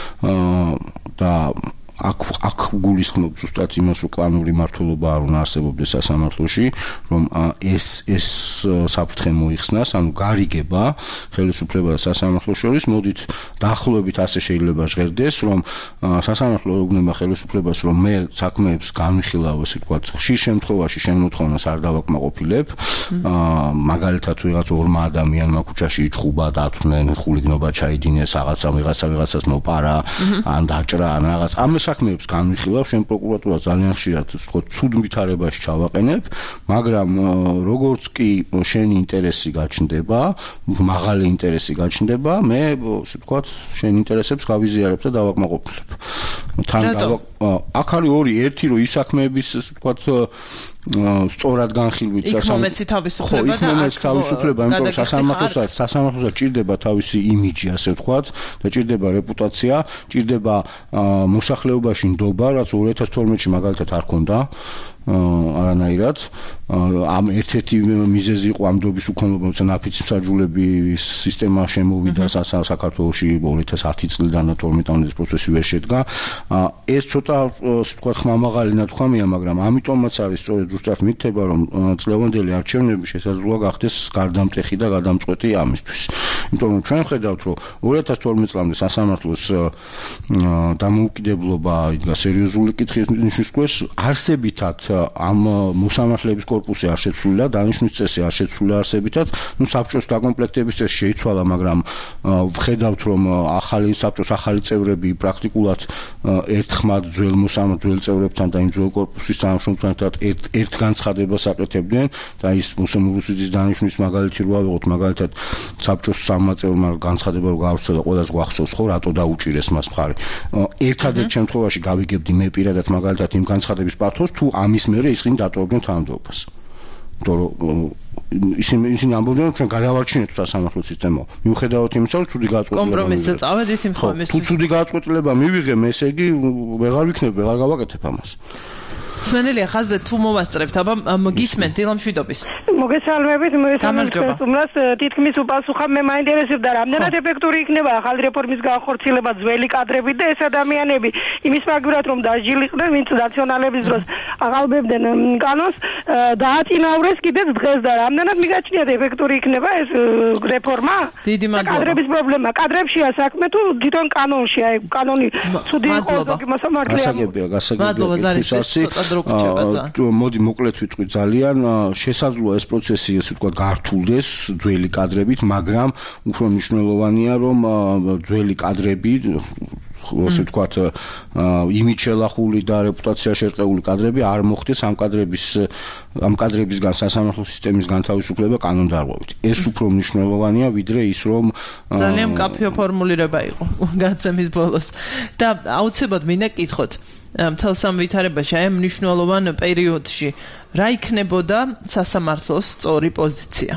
და აქ გულისხმობ ზუსტად იმას რომ კლანური მმართველობა არ უნდა არსებობდეს სასამართლოში რომ ეს საფრთხე მოიხსნას ანუ გარიგება ხელისუფლება და სასამართლოს შორის მოდით დაახლოებით ასე შეიძლება ჟღერდეს რომ სასამართლო ეუბნება ხელისუფლებას რომ მე საქმეებს განვიხილავ ასე ვთქვათ ხშირ შემთხვევაში შენ მოთხოვნას არ დავაკმაყოფილებ მაგალითად ვიღაც ორმა ადამიანმა ქუჩაში იჭხუბა დათვლნენ ხულიგნობა ჩაიდინეს ვიღაცას მოპარა ან დაჭრა ან რაღაც ამ საქმეებს განვიხილავ შენ პროკურატურა ძალიან ხშირად ვთქვათ ცუდ ვითარებაში ჩავაყენებ მაგრამ როგორც კი შენი ინტერესი გაჩნდება მაღალი ინტერესი გაჩნდება მე ასე ვთქვათ შენ ინტერესებს გავიზიარებ და დავაკმაყოფილებ თან აქ არის ორი ერთი რომ ის საქმეების ასე ვთქვათ სწორად განხილვით თავისუფლება იმიტომ რომ სასამართლოსაც ჭირდება თავისი იმიჯი ასე ვთქვათ და ჭირდება რეპუტაცია ჭირდება მოსახლეობაში ნდობა რაც 2012-ში მაგალითად არ ქონდა არანაირად ამ ერთ-ერთი მიზეზი იყო ამ ნდობის უქონლობა თუმცა ნაფიცი მსაჯულების სისტემა შემოვიდა საქართველოში 2010 წლიდან 12 წლის პროცესი ვერ შედგა ეს ცოტა ასე ვთქვათ ხმამაღალი ნათქვამია მაგრამ ამიტომაც არის სწორედ ზუსტად მითება რომ წლევანდელი არჩევნები შესაძლოა გახდეს გარდამტეხი და გადამწყვეტი ამისთვის იმიტომ რომ ჩვენ ხედავთ რომ 2012 წლამდე სასამართლოს დამოუკიდებლობა იდგა სერიოზული კითხვის ნიშნის ქვეშ არსებითად ამ მოსამართლეების კორპუსი არ შეცვლილა დანიშნვის წესი არ შეცვლილა არსებითად ნუ საბჭოს დაკომპლექტების წესი შეიცვალა მაგრამ ვხედავთ რომ ახალი საბჭოს ახალი წევრები პრაქტიკულად ერთხმად ძველ წევრებთან და იმ ძველ კორპუსის თანამშრომლებთან ერთ განცხადებას აკეთებდნენ და ის მოსამართლეების დანიშნვის მაგალითი რო ავიღოთ მაგალითად საბჭოს სამმა წევრმა განცხადება რო გაავრცელა ყველას გვახსოვს ხო რატო დაუჭირეს მას მხარი ერთადერთ შემთხვევაში გავიგებდი მე პირადად მაგალითად იმ განცხადების პათოს თუ ამის მერე ისინი დატოვებდნენ თანამდებობას იმიტომ რომ ისინი ამბობდნენ რომ ჩვენ გადავარჩინეთ სასამართლო სისტემა მიუხედავად იმისა რომ ცუდი გააწყვეტილება კომპრომისზე წავედით იმ ხომის თუ ცუდი გააწყვეტილება მივიღე მე ესე იგი ვეღარ ვიქნებ ვეღარ გავაკეთებ ამას სვენელია ხაზზე თუ მოვასწრებთ აბა გისმენთ დილამშვიდობის მოგესალმებით მოგესალმებით თითქმის უპასუხა მე მაინტერესებდა რამდენად ეფექტური იქნება ახალი რეფორმის განხორციელება ძველი კადრებით და ეს ადამიანები იმის მაგივრად რომ დაჟილიყვნენ ვინც ნაციონალების დროს აღალბებდნენ კანონს დააწინაურეს კიდეც დღეს და რამდენად მიგაჩნიათ ეფექტური იქნება ეს რეფორმა დიდი მადლობა კადრების პრობლემა კადრებშია საქმე თუ თვითონ კანონშია კანონი ცუდი იყო მოსამართლეა გასაგებია მოდი მოკლედ ვიტყვი ძალიან შესაძლოა ეს პროცესი ასე ვთქვათ გართულდეს ძველი კადრებით მაგრამ უფრო მნიშვნელოვანია რომ ძველი კადრები ასე ვთქვათ იმით შელახული და რეპუტაცია შერყეული კადრები არ მოხდეს ამ კადრებისგან სასამართლო სისტემის განთავისუფლება კანონდარღვევით ეს უფრო მნიშვნელოვანია ვიდრე ის რომ ძალიან მკაფიო ფორმულირება იყო გაცემის ბოლოს და აუცილებლად მინდა გკითხოთ მთელ სამ ვითარებაში აი მნიშვნელოვან პერიოდში რა იქნებოდა სასამართლოს სწორი პოზიცია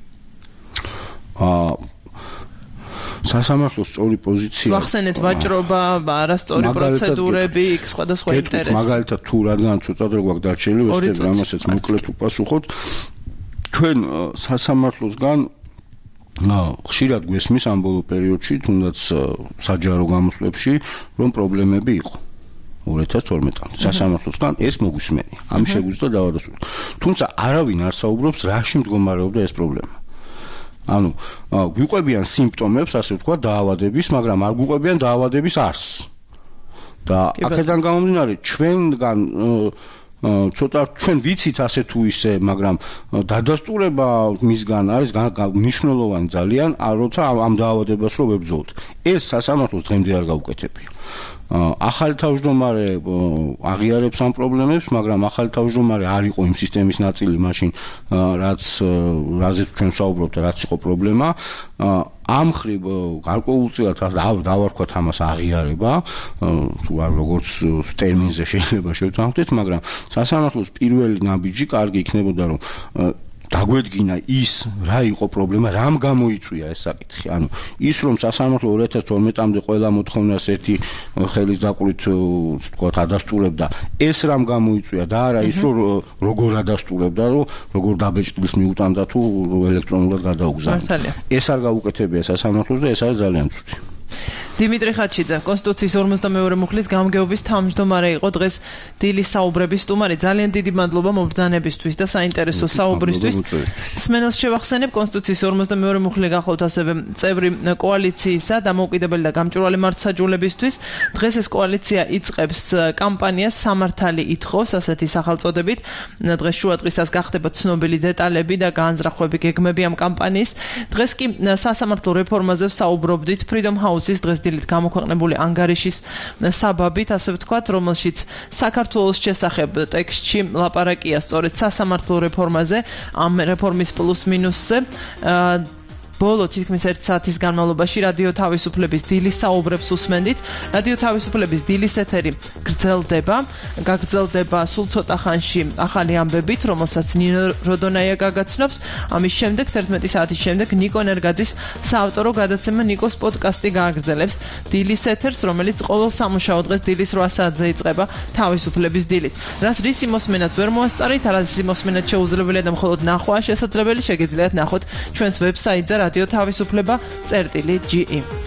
სასამართლოს სწორი პოზიცია ვახსენეთ ვაჭრობა არასწორი პროცედურები სხვადასხვა ინტერესი მაგალითად თუ რადგან ცოტა დრო გვაქვს დარჩენილი ვესწრებ ამასაც მოკლედ უპასუხოთ ჩვენ სასამართლოსგან ხშირად გვესმის ამ ბოლო პერიოდში თუნდაც საჯარო გამოსვლებში რომ პრობლემები იყო 2012 წელს სასამართლოსგან ეს მოგვისმენია ამის შეგვიძლია დავადასტუროთ თუმცა არავინ არ საუბრობს რაში მდგომარეობდა ეს პრობლემა ანუ გვიყვებიან სიმპტომებს ასე ვთქვათ დაავადების მაგრამ არ გვიყვებიან დაავადების არსს და აქედან გამომდინარე ჩვენგან ცოტა ჩვენ ვიცით ასე თუ ისე მაგრამ დადასტურება მისგან არის მნიშვნელოვანი ძალიან როცა ამ დაავადებას რო ვებრძოლთ ეს სასამართლოს დღემდე არ გაუკეთებია ახალი თავმჯდომარე აღიარებს ამ პრობლემებს, მაგრამ ახალი თავმჯდომარე არ იყო იმ სისტემის ნაწილი მაშინ, რაზეც ჩვენ ვსაუბრობთ და რაც იყო პრობლემა. ამ ხრივ გარკვეულწილად დავარქვათ ამას აღიარება, თუ არ როგორც ტერმინზე შეიძლება შევთანხმდეთ, მაგრამ სასამართლოს პირველი ნაბიჯი კარგი იქნებოდა, რომ დაგვედგინა ის რა იყო პრობლემა, რამ გამოიწვია ეს საკითხი. ანუ ის რომ სასამართლო 2012-მდე ყველა მოთხოვნას ერთი ხელის დაყრით თქვათ ადასტურებდა, ეს რამ გამოიწვია და არა ის რომ როგორ ადასტურებდა, რომ როგორ დაბეჭდილს მიუტანდა თუ ელექტრონულად გადაუგზავნა. ეს არ გაუკეთებია სასამართლოს და ეს არის ძალიან ცუდი. დიმიტრი ხაჩიძე, კონსტიტუციის 42 მუხლის გამგეობის თავმჯდომარე იყო დღეს დილის საუბრების სტუმარი. ძალიან დიდი მადლობა მობრძანებისთვის და საინტერესო საუბრისთვის. სმენელს შევახსენებ, კონსტიტუციის 42 მუხლი გახავთ ასევე წევრი კოალიციისა დამოუკიდებელი და გამჭვირვალე მართლმსაჯულებისთვის. დღეს ეს კოალიცია იწყებს კამპანიას სამართალი ითხოვს, ასეთი სახელწოდებით. დღეს შუადღისას გახდება ცნობილი დეტალები და განზრახვები გეგმები ამ კამპანიის. დღეს კი სასამართლო რეფორმაზე ვსაუბრობდით Freedom House-ის დღეს დილით გამოქვეყნებული ანგარიშის საბაბით, ასე ვთქვათ, რომელშიც საქართველოს შესახებ ტექსტში ლაპარაკია სწორედ სასამართლო რეფორმაზე, ამ რეფორმის პლუს მინუსზე. ბოლო თითქმის 1 საათის განმავლობაში რადიო თავისუფლების დილის საუბრებს უსმენდით. რადიო თავისუფლების დილის ეთერი გაგრძელდება სულ ცოტა ხანში ახალი ამბებით, რომელსაც ნინო როდონაია გაგაცნობს. ამის შემდეგ 11 საათის შემდეგ ნიკო ნერგაძის საავტორო გადაცემა ნიკოს პოდკასტი გააგრძელებს დილის ეთერს, რომელიც ყოველ სამუშაო დღეს დილის 8 საათზე იწყება თავისუფლების დილით. რაც რისი მოსმენაც ვერ მოასწარით, რისი მოსმენაც შეუძლებელია და მხოლოდ ნახვა შესაძლებელი, შეგიძლიათ ნახოთ ჩვენს ვებსაიტზე radio tavisupleba.ge